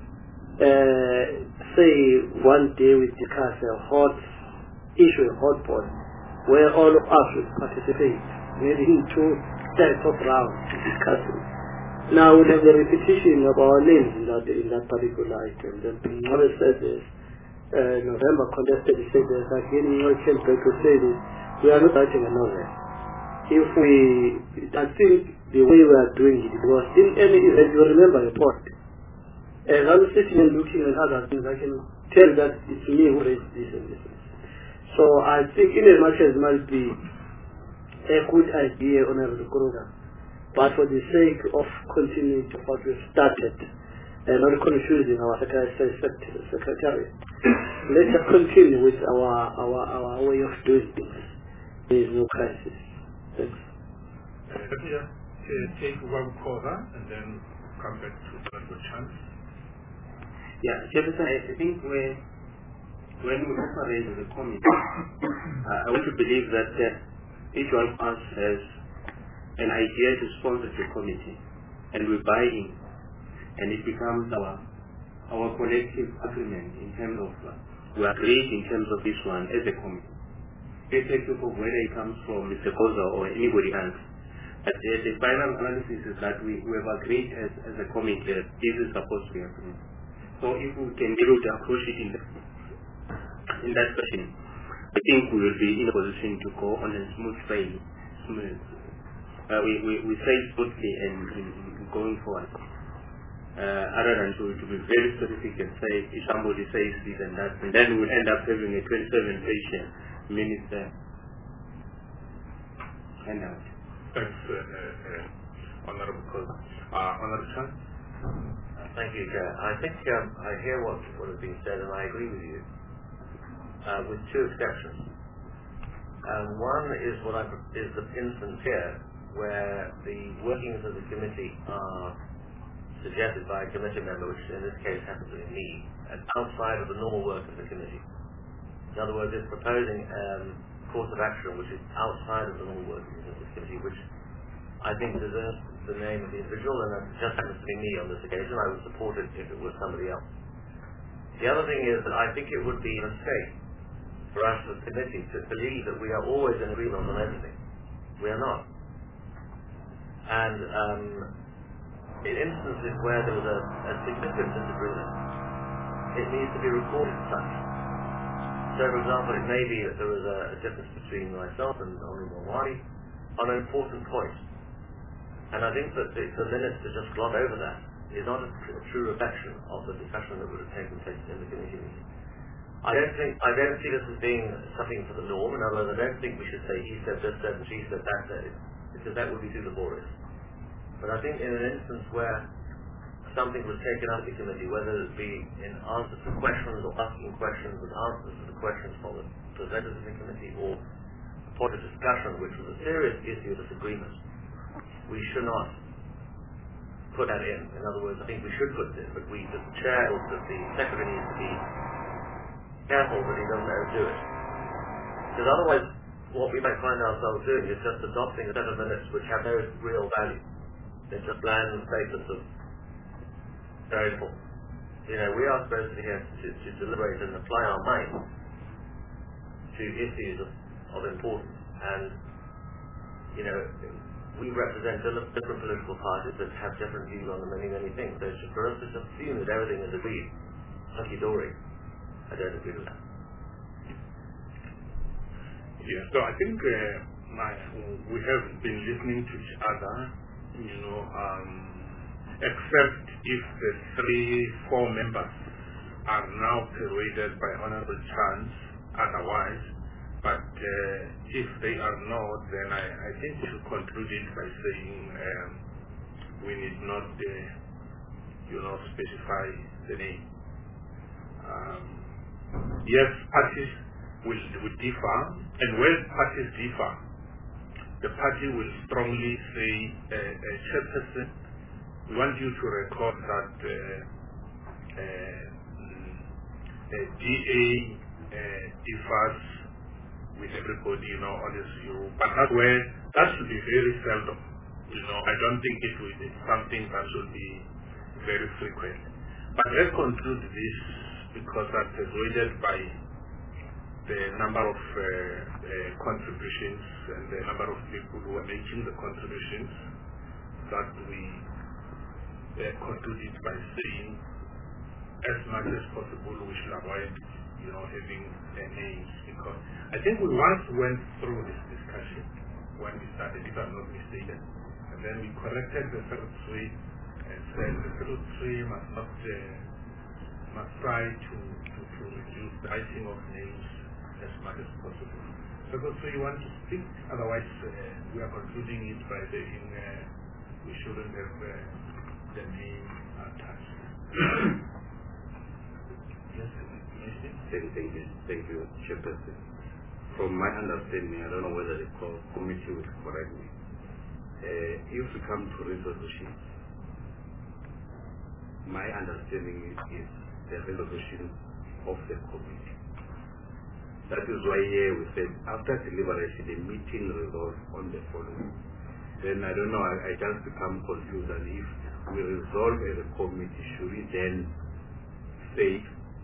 Uh, say one day we discuss a hot issue, a hot point, where all of us will participate, maybe in two types of rounds discussing. Now we have the repetition of our names in that in that particular item. Then Pinore said this, uh, November contested said this, again we came back to say this, we are not writing a novel. If we, I think the way we are doing it was in any event, you remember a point. As I'm sitting and looking at other things, I can tell that it's me who raised this and this. So I think in as much as it might be a good idea, Honorable Kuruga, but for the sake of continuing to what we've started and not confusing our secretary, secretary let us continue with our, our, our way of doing things. There is no crisis. Thanks. Uh, let me just uh, take one caller and then come back to the chance. Yeah, Jefferson, I think when, when we operate as a committee, uh, I want to believe that uh, each one of us has an idea to sponsor the committee, and we buy in, and it becomes our our collective agreement in terms of uh, we agree in terms of this one as a committee. Irrespective of whether it comes from Mister Koza or anybody else. But uh, the final analysis is that we, we have agreed as, as a committee that this is supposed to be agreed. So if we can be able to approach it in, the, in that fashion, I think we will be in a position to go on a smooth trail. Smooth. Uh, we, we, we say smoothly and in, in going forward. Uh, other than to, to be very specific and say if somebody says this and that, and then we'll end up having a twenty-seven page minister handout. Thanks, uh, uh, Honorable Koza. Uh, Honorable Chan? Uh, thank you, Chair. I think um, I hear what, what has been said, and I agree with you, uh, with two exceptions. Um, one is what I is the instance here where the workings of the committee are suggested by a committee member, which in this case happens to be me, and outside of the normal work of the committee. In other words, it's proposing um, course of action which is outside of the normal work of the committee, which I think deserves the name of the individual, and that just happens to be me on this occasion. I would support it if it was somebody else. The other thing is that I think it would be a mistake for us as a committee to believe that we are always in agreement on everything. We are not. And um, in instances where there was a, a significant disagreement, it needs to be recorded as such. So, for example, it may be that there was a, a difference between myself and Honourable Wadi on an important point. And I think that the, the minutes to just glot over that is not a, tr- a true reflection of the discussion that would have taken place in the committee meeting. I don't think I don't see this as being something for the norm. In other words, I don't think we should say he said this said and she said that said, because that would be too laborious. But I think in an instance where something was taken up in the committee, whether it be in answers to questions or asking questions with answers to the questions from the presenters in the committee, or a point of discussion which was a serious issue of disagreement, we should not put that in. In other words, I think we should put it in, but we, the chair or the, the secretary needs to be careful that he doesn't overdo it. Because otherwise, what we might find ourselves doing is just adopting a set of minutes which have no real value. It's just bland statements of very important. You know, we are supposed to be here to, to deliberate and apply our minds to issues of, of importance. And, you know, we represent different political parties that have different views on many, many things. So for us to just assume that everything is agreed, hunky-dory, I don't agree with that. Yeah, so I think uh, my, we have been listening to each other, you know, um, except if the three, four members are now persuaded by honorable chance otherwise. But uh, if they are not, then I, I think we should conclude it by saying um, we need not, uh, you know, specify the name. Um, yes, parties will, will differ, and when parties differ, the party will strongly say, uh, uh, chairperson, we want you to record that uh, uh, uh, D A uh, differs with everybody, you know, on this issue. But that's where, that should be very seldom. You know, I don't think it will be something that should be very frequent. But let's conclude this, because I'm persuaded by the number of uh, uh, contributions and the number of people who are making the contributions, that we uh, conclude it by saying, as much as possible, we should avoid, you know, having uh, names, because I think we once went through this discussion when we started, if I'm not mistaken, and then we corrected the secretary and said the secretary must not uh, must try to, to, to reduce the writing of names as much as possible. Secretary, you want to speak? Otherwise, uh, we are concluding it by saying uh, we shouldn't have uh, the name attached. Yes, Thank, thank you, thank you, Chairperson. From my understanding, I don't know whether the committee will correct me. Uh, if we come to resolution, my understanding is, is the resolution of the committee. That is why here we said after deliberation, the meeting resolves on the following. Then I don't know, I, I just become confused, and if we resolve as a committee, should we then say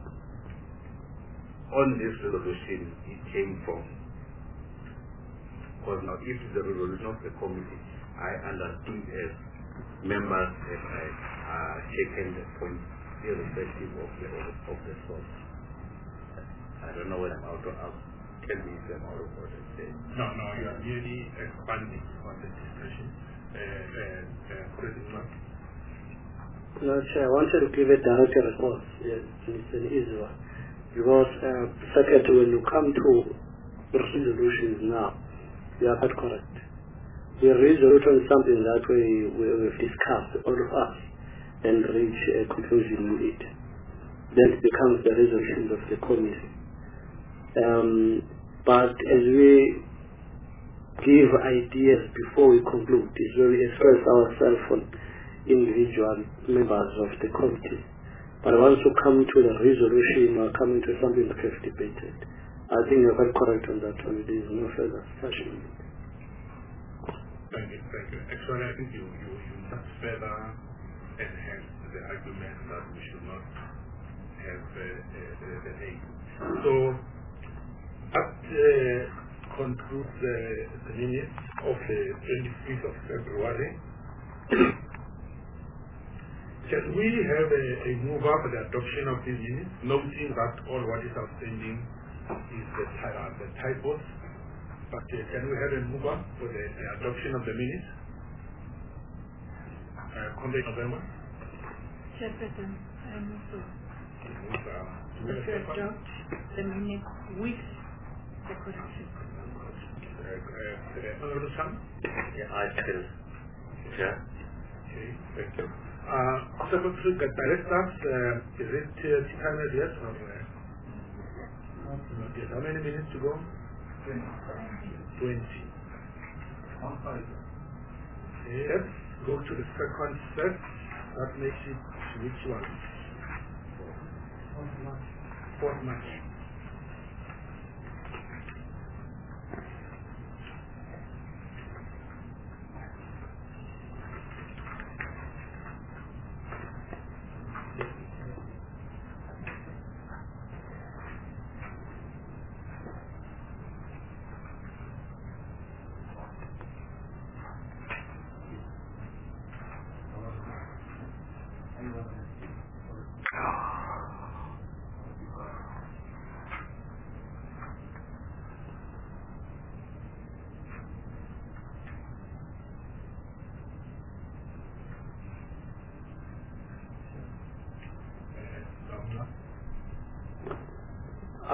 on this resolution it came from? Because now if the resolution of the committee, I understood as members have uh, taken the point irrespective of the of the source. I don't know whether I'm out of out. Tell me if I'm out of what I said. No, no, you are really expanding on the discussion. Uh, uh, uh, President. No, Chair, I wanted to give a direct response. Yes, it's an easy one. Because, uh, Secretary, when you come to resolutions now, you are quite correct. We resolve on something that we, we, we've discussed, all of us, and reach a conclusion with it. Then it becomes the resolution of the committee. Um, but as we give ideas before we conclude, is where we express ourselves on individual members of the committee. But once you come to the resolution or coming to something that we've debated, I think you're quite correct on that one. There is no further discussion. Thank you, thank you. Actually, I think you, you, you must further enhance the argument that we should not have uh, uh, the name. So, that uh, concludes uh, the minutes of the twenty-fifth of February. Can we have a, a move up the adoption of these minutes, noting that all what is outstanding is the, uh, the typos? But uh, can we have a move up for the, the adoption of the minutes? Uh, Comrade November? Chairperson, I move to Move, uh, to to adopt the minutes with the correction. Uh, uh, Honorable Sam? Yeah, I can. Yeah. Okay, thank you. Uh, Secretary, the directors, uh, is it uh, time yet or uh, not yet? How many minutes to go? Twenty. Okay, let's go to the second set. That makes it which one? Fourth March.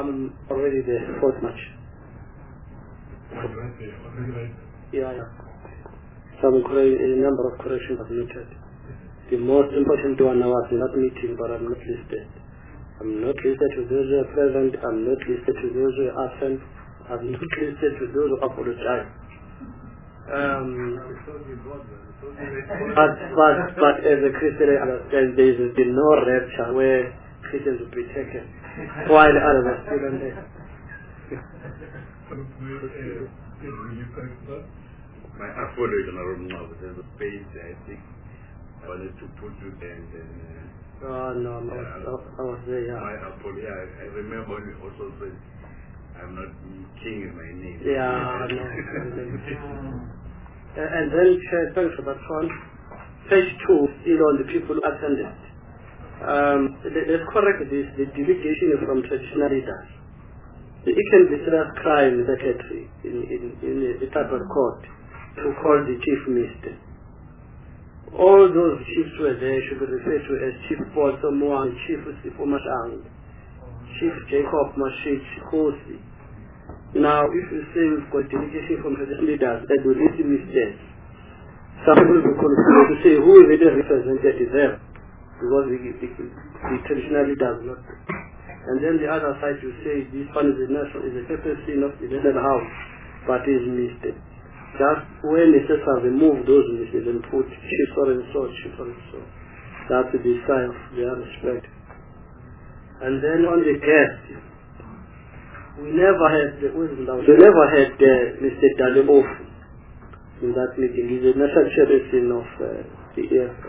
I'm already there, fourth March. Yeah, yeah. Some a number of corrections have noted. The most important one I was not meeting, but I'm not listed. I'm not listed to those who are present. I'm not listed to those who are absent. I'm not listed to those who apologize. Um, but, but, but as a Christian, I understand there has been no rapture where Christians will be taken while others are still on there. My apology, Honorable Mabo, there's a page I think I wanted to put you there and then. Uh, oh no, I was, uh, I was there, yeah. My apology, I, I remember you also said I'm not king in my name. Yeah, no. uh, and then, uh, thanks for that one. Page two, still on the people who attended. Um, let's correct this. The delegation is from traditional leaders. It can be serious crime secretary in, in, in the type of court to call the chief minister. All those chiefs were there should be referred to as Chief Paul Somoang, Chief Sifo Mashang, Chief Jacob Mashich Kosi. Now, if you say we've got delegation from traditional leaders that will list mistakes, some people will confuse to say who is really represented there, because the, the, the traditional leaders not. And then the other side you say this one is a national, is a capacity of the national house, but is missed. Just when necessary, remove those mistakes and put chief so and so, chief and so. That's the sign of their respect. And then on the guest, we never had the we never had uh, Mister Dalimoff in that meeting. He's a national chairperson of uh, the A F.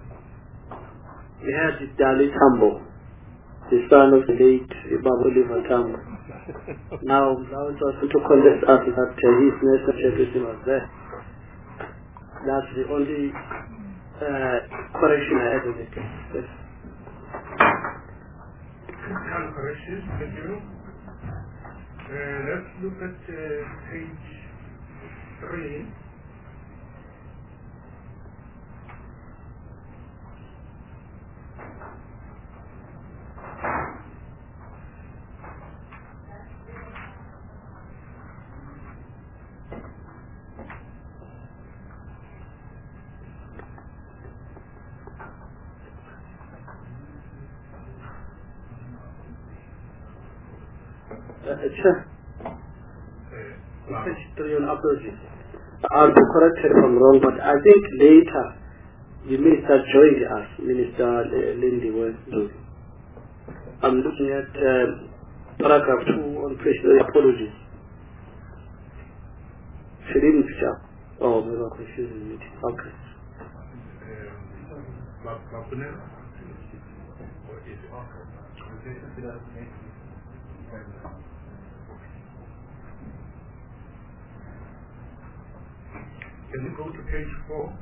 We had Dali Tambo, the son of the late Babu Oliver Tambo. Now, now it was to convince us that uh, his national chairperson was there. That's the only uh, correction I had in the case. Yes. Corrections, thank you. Uh, let's look at uh, page three. Uh, sure. Page three on apologies. I'll be corrected if I'm wrong, but I think later the minister joined us, Minister Lindy West. I'm looking at uh, paragraph two on page three, apologies. She didn't pick up. Oh, maybe I'm confusing it. Okay. Can you go to page four?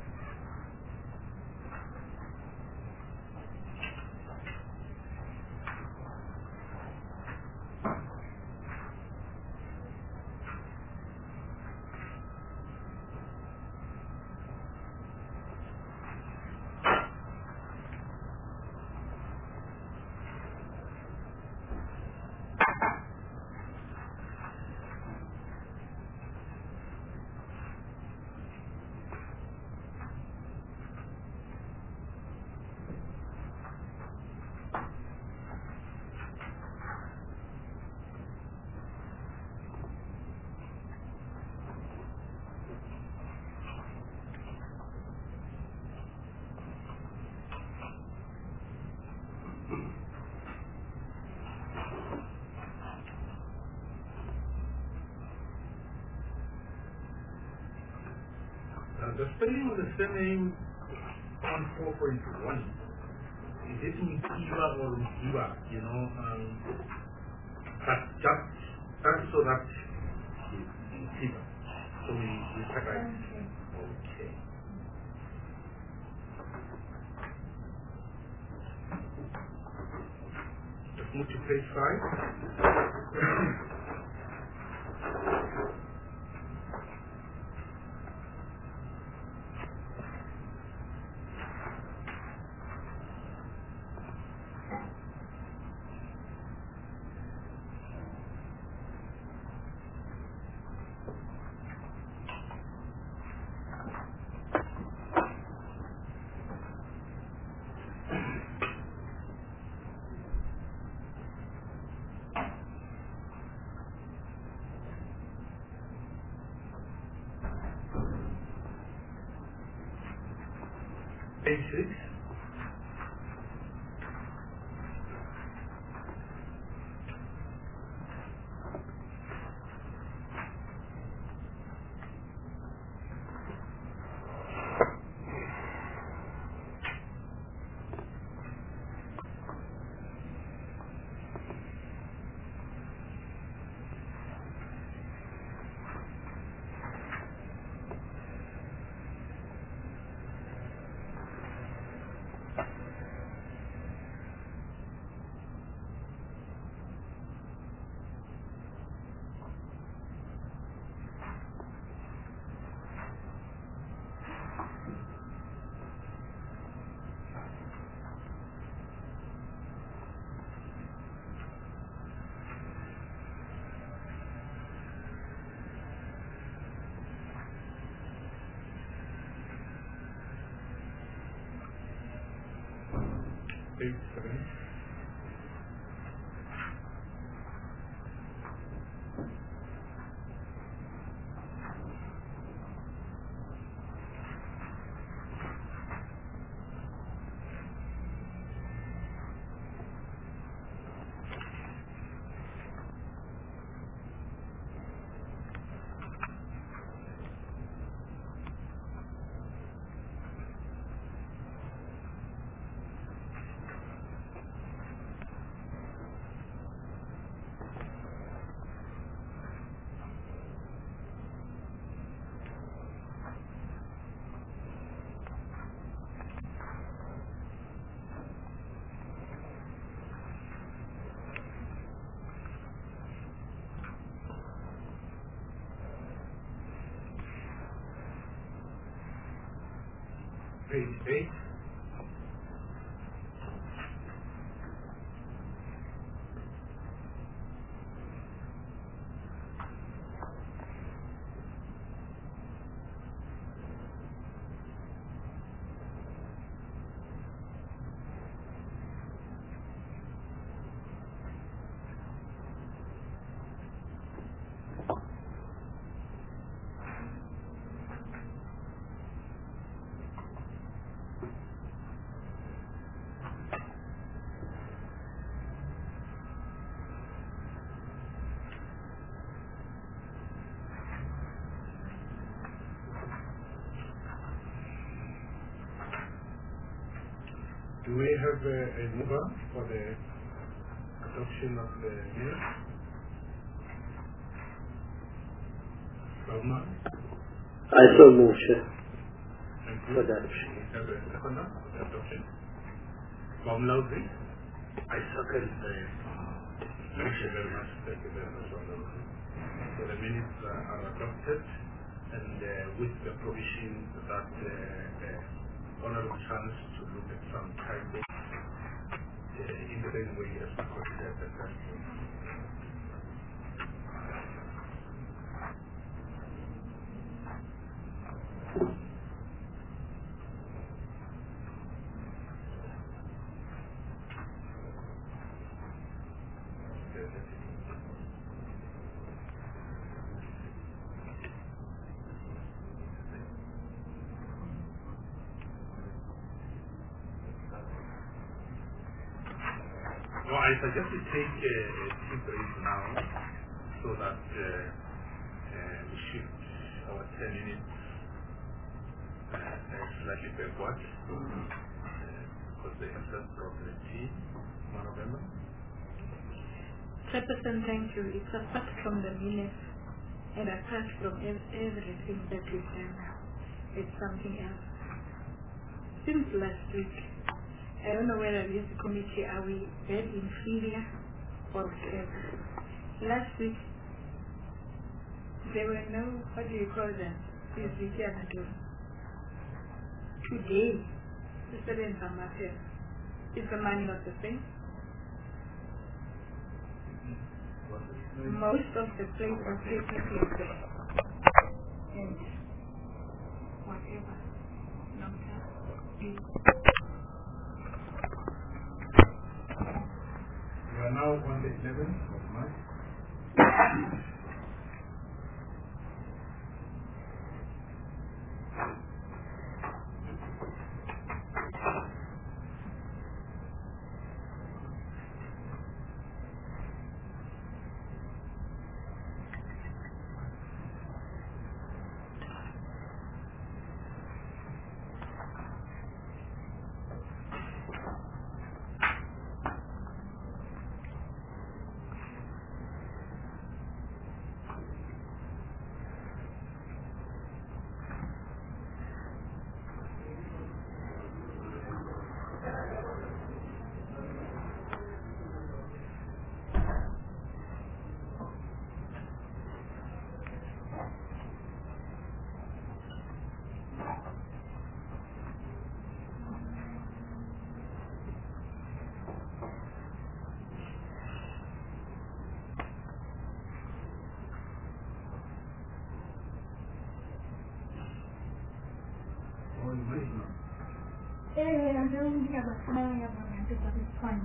The spelling of the surname on four point one, is it Mkiva or Mkiva, you know, um, that, that, that's so that is Mkiva. So we, we correct. Okay. Let's move to page five. Page six. Page seven. Page eight. Do we have a, a mover for the adoption of the minutes? Rama? I so move, Chair. Thank you. For the adoption. We have a seconder for the adoption. From Loudry? I second the Thank you very much. Thank you very much, From Loudry. So the minutes uh, are adopted, and uh, with the provision that uh, the honorable chance to look at some typos uh, in the same way as we consider the first one. No, I suggest we take a, a tea break now so that uh, uh, we shift our ten minutes uh, uh, slightly backward uh, because they have just brought the tea. One of them. Chairperson, thank you. It's apart from the minutes and apart from ev everything that we've done now. It's something else. Since last week, I don't know whether this committee are we very inferior or whatever. Last week, there were no, what do you call them? This week, today, the seventh of March, is the money not the same? Most of the places are taking and whatever. Long time. We are now on the eleventh of March. Eh, I don't think about smiling about it, but it's fine.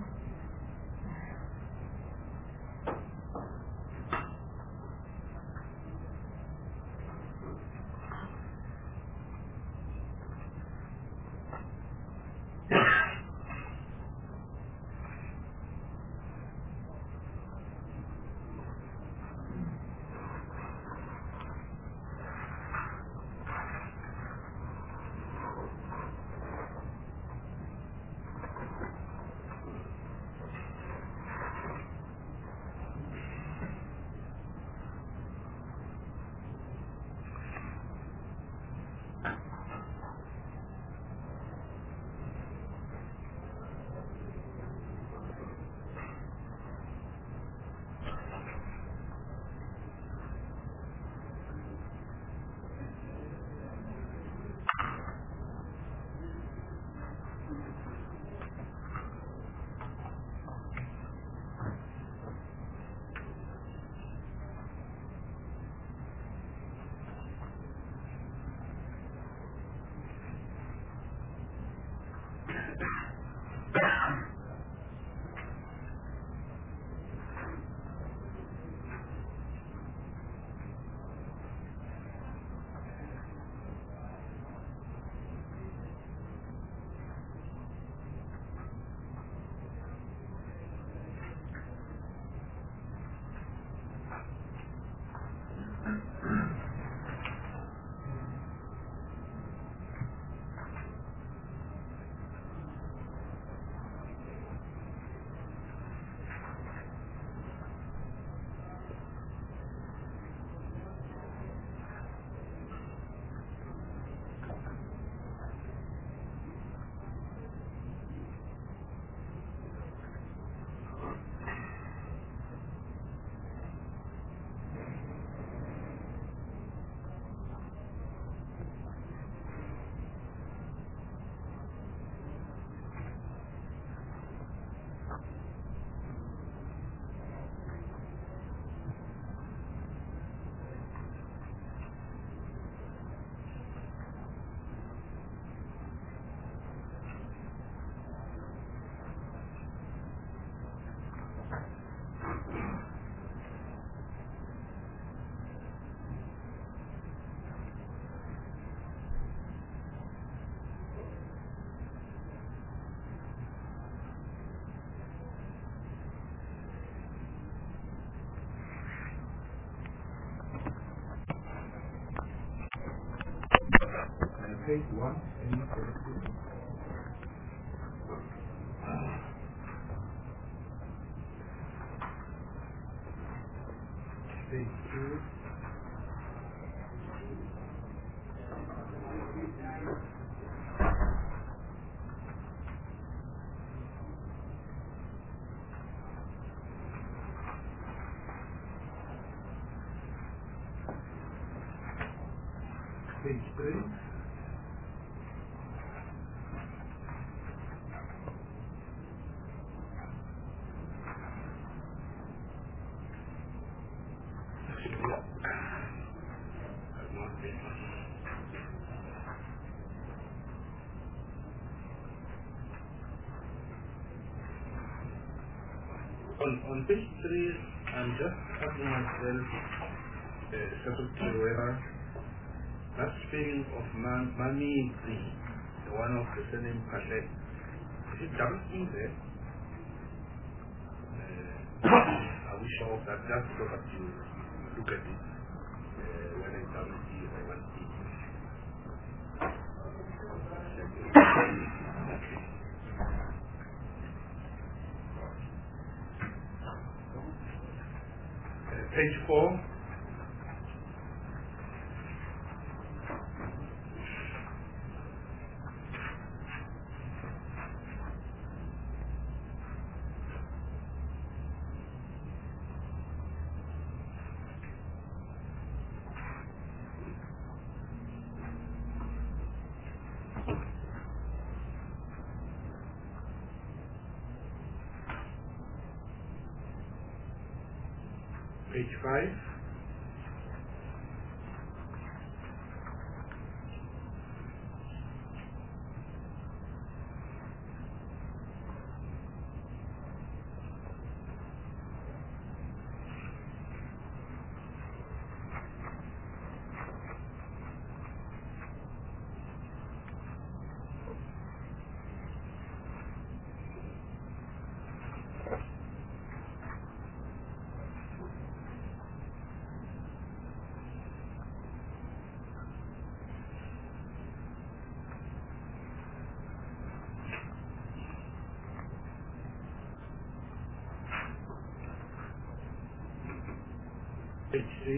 Page one, any page two. Page three. On, on page three, I'm just asking myself, uh, Secretary Weber, that spelling of man, Mami, the, the one of the surname Kashet, is it double E there? Uh, are we sure of that? Just so that you look at it, uh, whether it's double E or one E. Page four. Page five. Page three.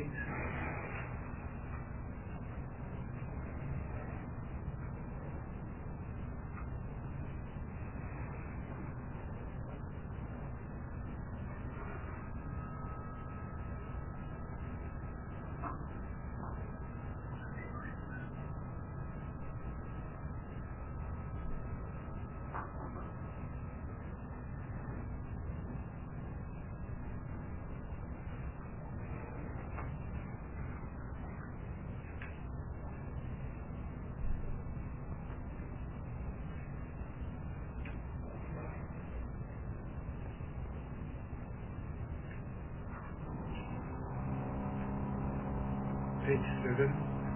Page seven.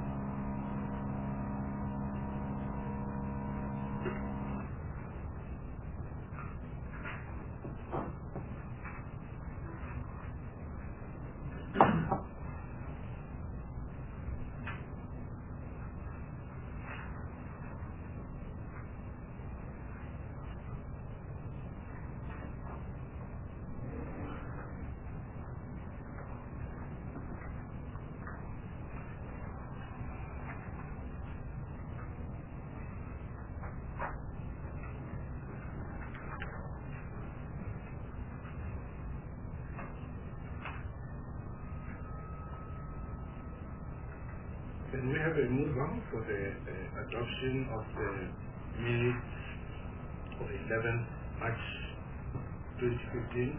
Can we have a move on for the uh, adoption of the minutes for the eleventh March twenty fifteen?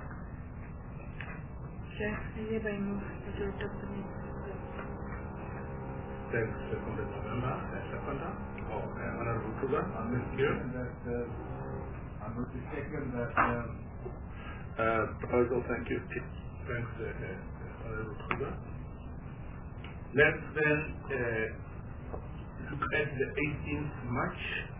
Chair, I hereby move to adopt the minutes. Thanks, seconded by member, uh, seconder, or uh, Honorable Kruger. Thank you. That, uh, I move to second that um, uh, proposal. Thank you. Thanks, uh, uh, Honorable Kruger. Let's then uh, look at the eighteenth March.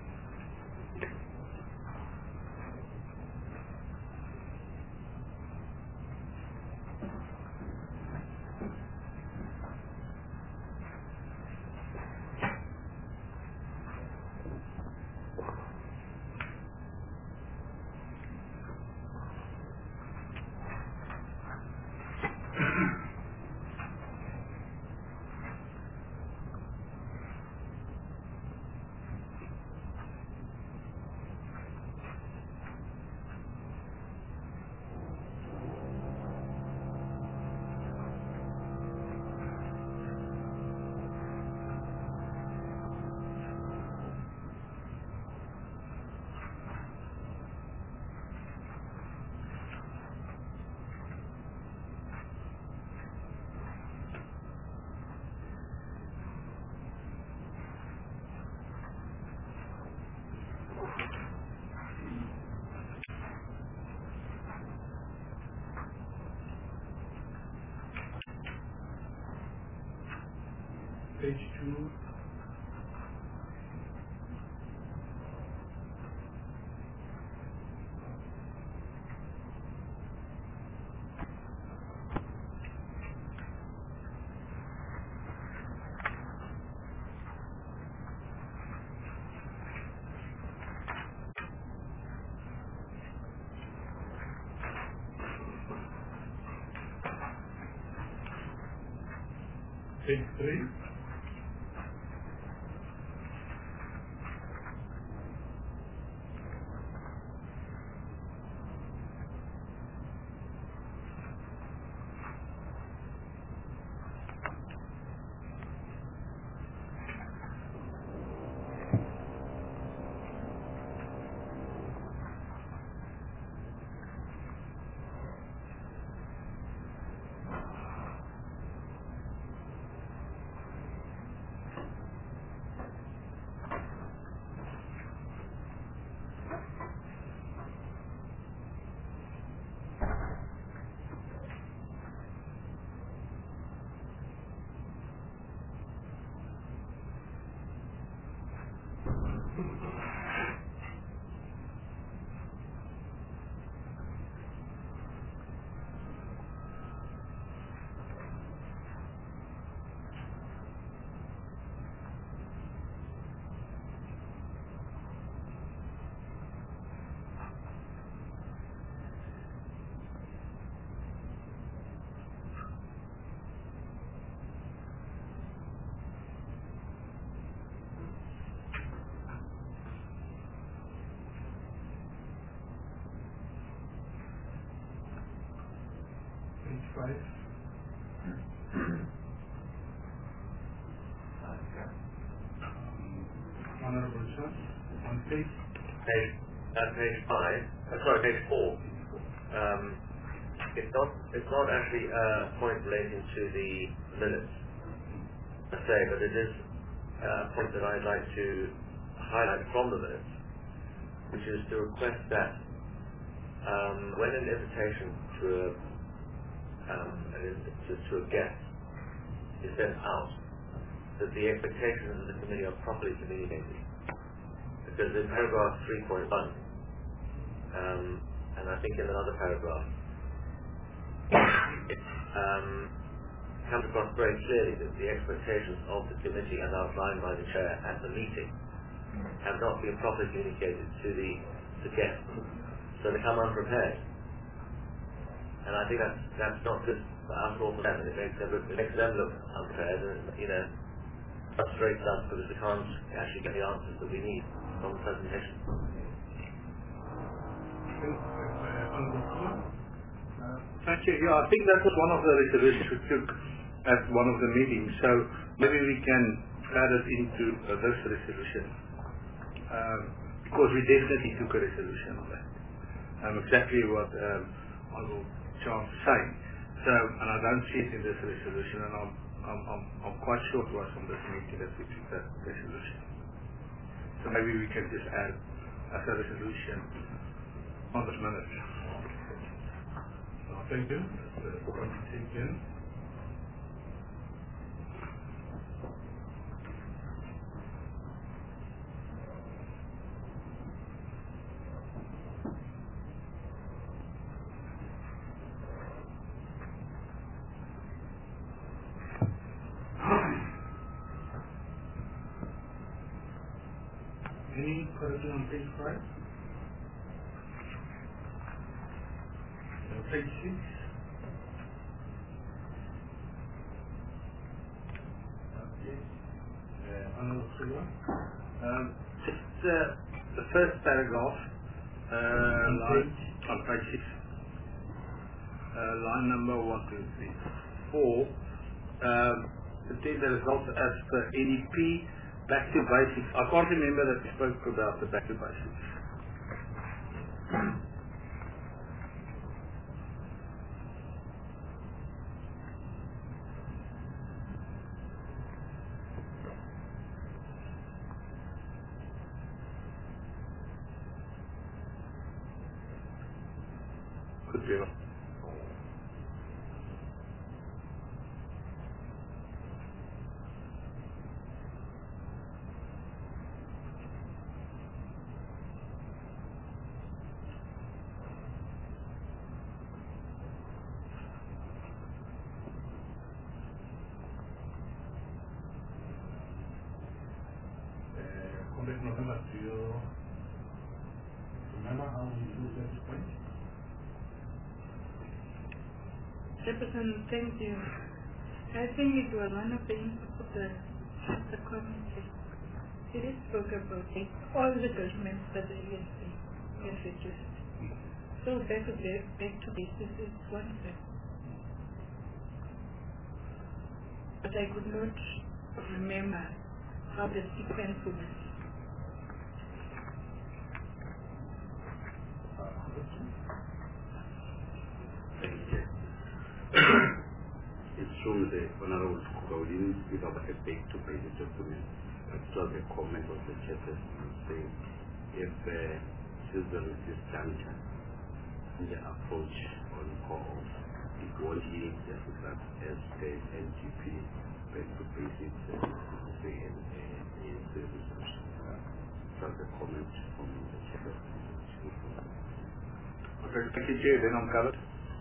Page two. Page three. five. Honorable Sir, on page page, uh, page five, uh, sorry, page four. Um, it's not, it's not actually a point relating to the minutes, I say, but it is a point that I'd like to highlight from the minutes, which is to request that um, when an invitation to a, um, an, to, to a guest is sent out, that the expectations of the committee are properly communicated. Because in paragraph three point one, um, and I think in another paragraph, it um, comes across very clearly that the expectations of the committee as outlined by the chair at the meeting have not been properly communicated to the, the guests. So they come unprepared. And I think that's, that's not good for us or for them, and it makes them look, it makes them look unprepared, and, you know, frustrates us because we can't actually get the answers that we need from the presentation. Uh, thank you. Yeah, I think that was one of the resolutions we took at one of the meetings, so maybe we can add it into uh, this resolution, um, because we definitely took a resolution on that. Um, exactly what um, Honourable Charles is saying. So, and I don't see it in this resolution, and I'm I'm, I'm, I'm quite sure it was from this meeting that we took that resolution. So maybe we can just add as a resolution on this minute. Uh, thank you. That's uh, point taken. Any correction on page five? Uh, page six. Okay. Uh, Honourable Silva. Um, just uh, the first paragraph uh, On line, page? on page six, uh, line number one, two, three, four. Um, to take the results as per N E P, back to basics. I can't remember that we spoke about the back to basics. Could be. Comrade November, do you remember how we used that point? Chairperson, thank you. I think it was one of the inputs of the, the committee. It is spoke about it, all the documents that the E S C has produced. So back to back, back to basis is one thing. But I could not remember how the sequence was. It's true the Honourable Kuka didn't speak about a back-to-basic document. It was a comment of the chairperson saying if uh, since there is this juncture in the approach on call, it won't yield the result as the N G P back-to-basic say in the resolution. It was a comment from the chairperson. Okay, thank you, Chair. Then I'm covered.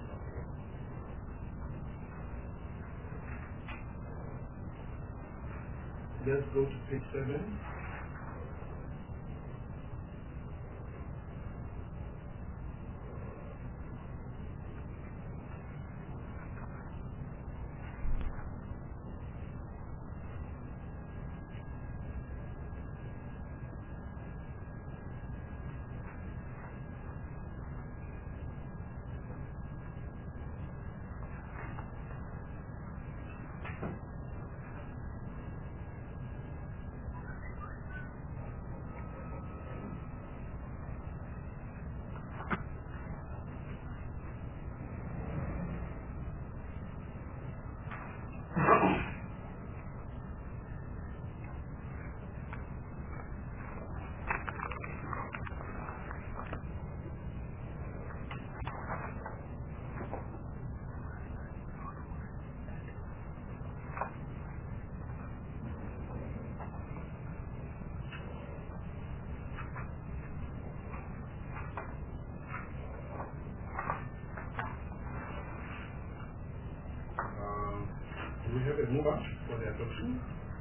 Let's go to page seven. we have a mover for the adoption?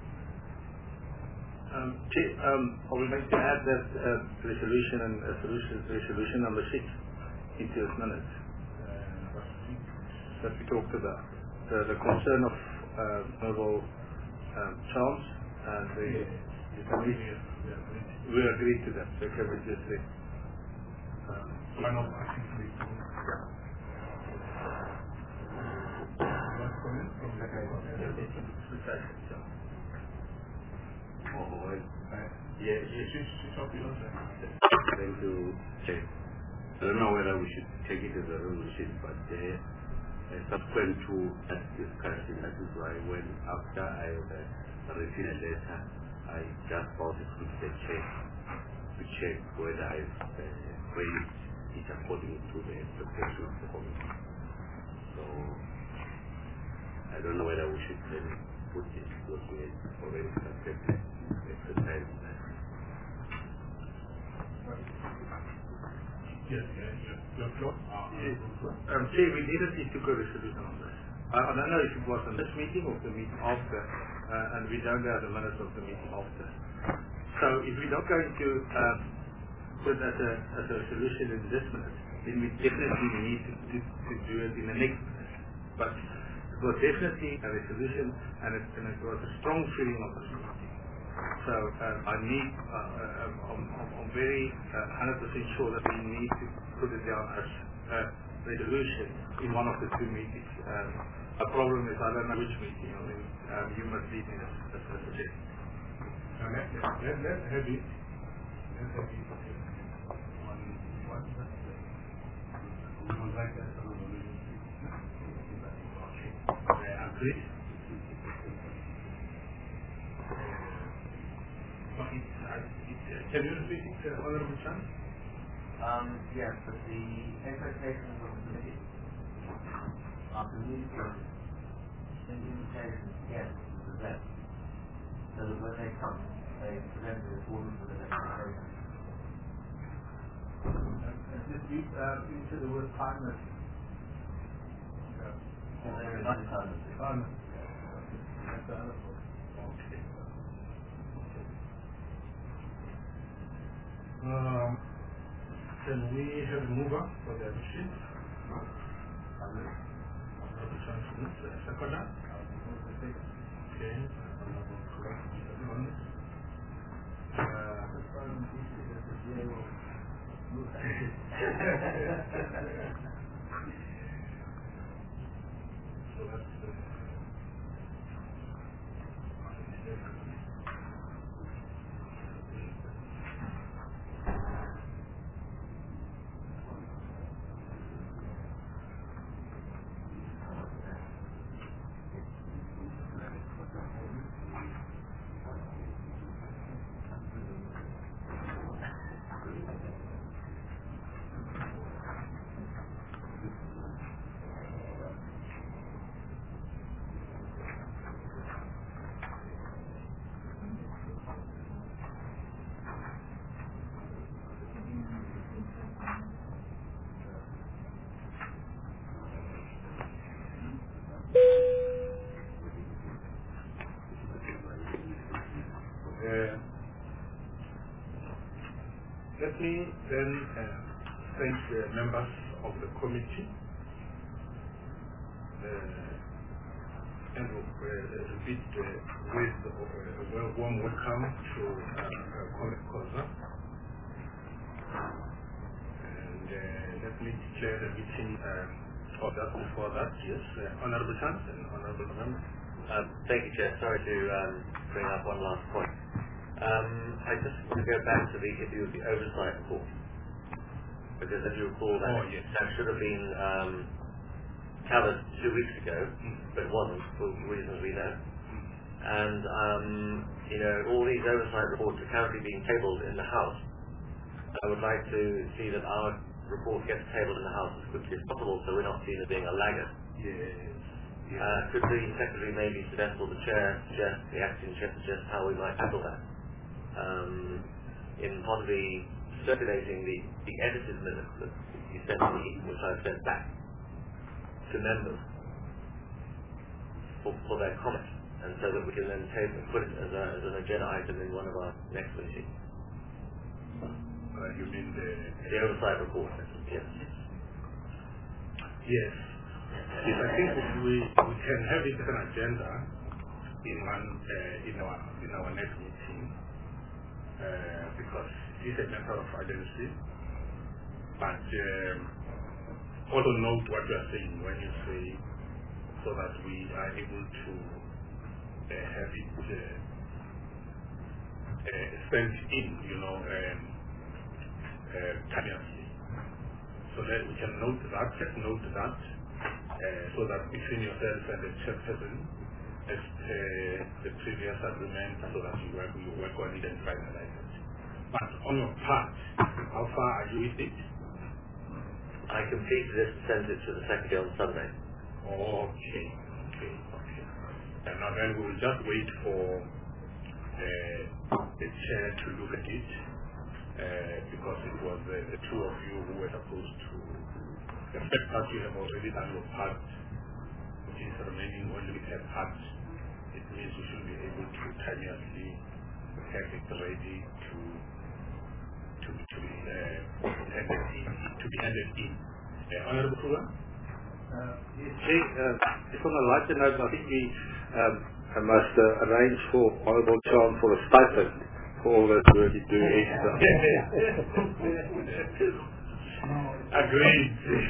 Um, Chair, um, I would like to add that uh, resolution and uh, solution, resolution number six into its minutes Uh, that we talked about. The, the concern of uh, Honourable um, Charles and the yes, committee. yes, We agree to that. So can we just say um, final action please. Last comment from the guy. Oh, well, Uh, yes. yes, yes, yes, okay, okay. Thank you, Chair. I don't know whether we should take it as a resolution, but uh, uh, subsequent to that discussion, that is why when after I have uh, written a letter, I just brought it to the Chair to check whether I've uh, raised it according to the expectation of the committee. So I don't know whether we should then put this because we have already started exercising that. Yes, yes, yes. Your floor? Yes. Um, Chair, we needed to take a resolution on this. I, I don't know if it was on this meeting or the meeting after, uh, and we don't have the minutes of the meeting after. So if we're not going to um, put as a, as a resolution in this minute, then we definitely need to, to, to do it in the next minute. But it was definitely a resolution, and it, and it was a strong feeling of this meeting. So um, I need, uh, uh, I'm, I'm, I'm very uh, one hundred percent sure that we need to put it down as a resolution in one of the two meetings. Um, a problem is I don't know which meeting. I mean, um, you must lead me as as a suggestion. Now let, let, let's have it. Let's have it on what? We would like that resolution. Okay. I agree. Okay. Can you repeat it, uh, Honourable Chan? Um, yes, but the expectations of the committee are communicated in invitations again to present. So that when they come, they present in accordance with the expectations. And just use, uh, into the word partners. And there is no time. Partners. That's the other word. Okay. Um, can we have a mover for the adoption? Honourable Chan, seconder? Okay. So that's uh, Uh, let me then uh, thank the members of the committee uh, and uh, repeat uh, with uh, a well, warm welcome to uh, uh, Colin Koza. And uh, let me declare the meeting uh, or that before that, yes, uh, Honourable Chan and Honourable Members. Um, thank you, Chair. Sorry to um, bring up one last point. Um, I just want to go back to the issue of the oversight report. Because as you recall, that, Oh, yes. that should have been um, covered two weeks ago, Mm. but it wasn't for reasons we know. And, um, you know, all these oversight reports are currently being tabled in the House. I would like to see that our report gets tabled in the House as quickly as possible so we're not seen as being a laggard. Yes. Yes. Uh, could the Secretary maybe suggest, or the Chair suggest, the Acting Chair suggest how we might handle that? Um, in possibly circulating the, the edited minutes that you sent me, which I've sent back to members. for, for that comment, and so that we can then take and put it as, a, as an agenda item in one of our next meetings. Uh, you mean the... The oversight report, yes. Yes. Yes, I think we, we can have it as an agenda in one uh, in our in our next meeting uh, because it is a matter of urgency. But um, also note what you are saying when you say so that we are able to uh, have it uh, uh, sent in, you know, um, uh, continuously. So that we can note that, just note that, uh, so that between yourself and the chairperson, as uh, the previous agreement, so that you work, you work on it and finalize it. But on your part, how far are you with it? I completed this and sent it to the secretary on Sunday. Okay, okay, okay. And now then we will just wait for uh, the chair to look at it, uh, because it was uh, the two of you who were supposed to, the fact that you have already done your part, which is remaining only with her part, it means we should be able to timeously have it ready to to to be uh, handed in, to be handed in. Uh, Honorable Kruger? Uh, yes, Jay, uh, just on a lighter note, I think we um, I must uh, arrange for Honorable Chan for a stipend for all that work you do extra. Agreed.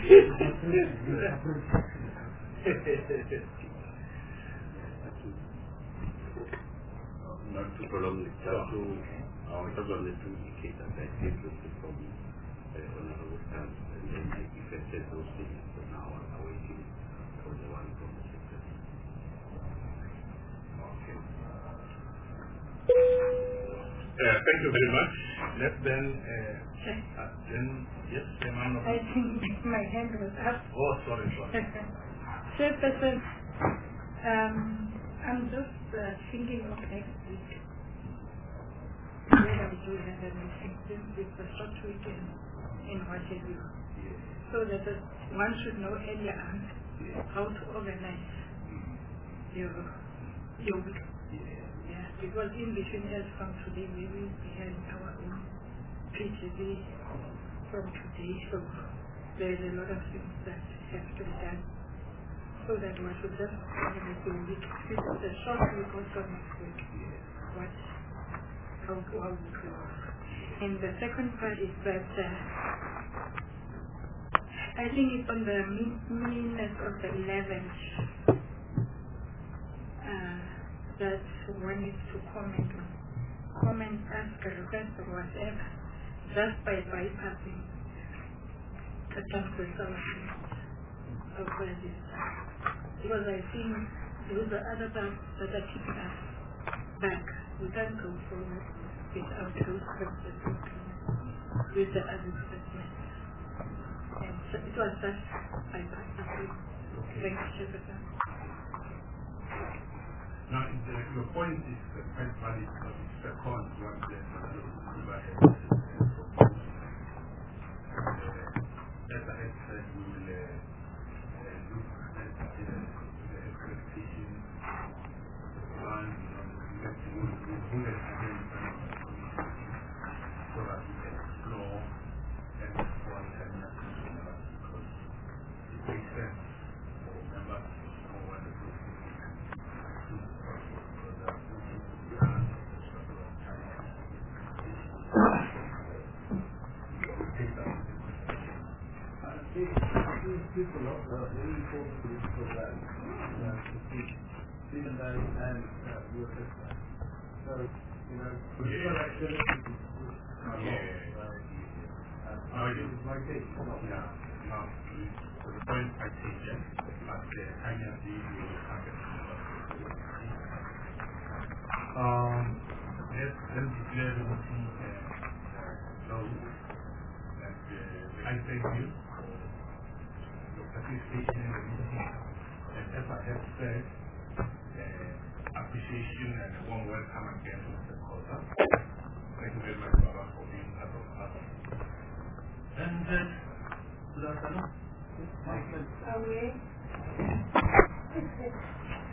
Not to prolong it, just to, uh, just wanted to indicate that I did receive from uh, Honorable Khan, and then I effected those things, so now I'm awaiting for the one from the secretary. Okay. Uh, thank you very much. Let then, uh, uh, then, yes, the man of... I think my hand was up. Oh, sorry, sorry. Chairperson, um, I'm just uh, thinking of next week. Where we do have a meeting, since it's a short weekend in Washington. So that uh, one should know earlier on how to organize your, your week. Yeah, because in between us from today, we will be having our own P G D from today. So there is a lot of things that have to be done. So that one should just organize your week. This is a short week also next week. What, how, how we go. And the second part is that uh, I think it's on the minutes of the eleventh uh, that one needs to comment on. Comment, ask a request or whatever, just by bypassing the transversal of where this is. Because I think those are other parts that are keeping us back. We can't go forward without those transversal with the other statements. And so it was just bypassing. Thank you, Chairperson. Now, the, your point is uh, quite valid, but it's the cause what the River has proposed. Uh, as I had said, we will uh, uh, look at uh, the expectation plan, you know, that we will hold it again in front of the commission so that we can explore and respond to that because it makes sense for members to know what the process is. People of the very important to this program uh, to see even though and uh, your sister. So, you know, your activity is not long. Uh, I think it's my case. Yeah, now, to the point I think, yes, but the idea of the will happen. Um, let's then declare the meeting closed, and uh, I thank you for your participation in the meeting, and as I have said, uh, appreciation and a warm welcome again to Mister Kosa. Thank you very much, Baba, for being part of us. And uh, good afternoon. Away.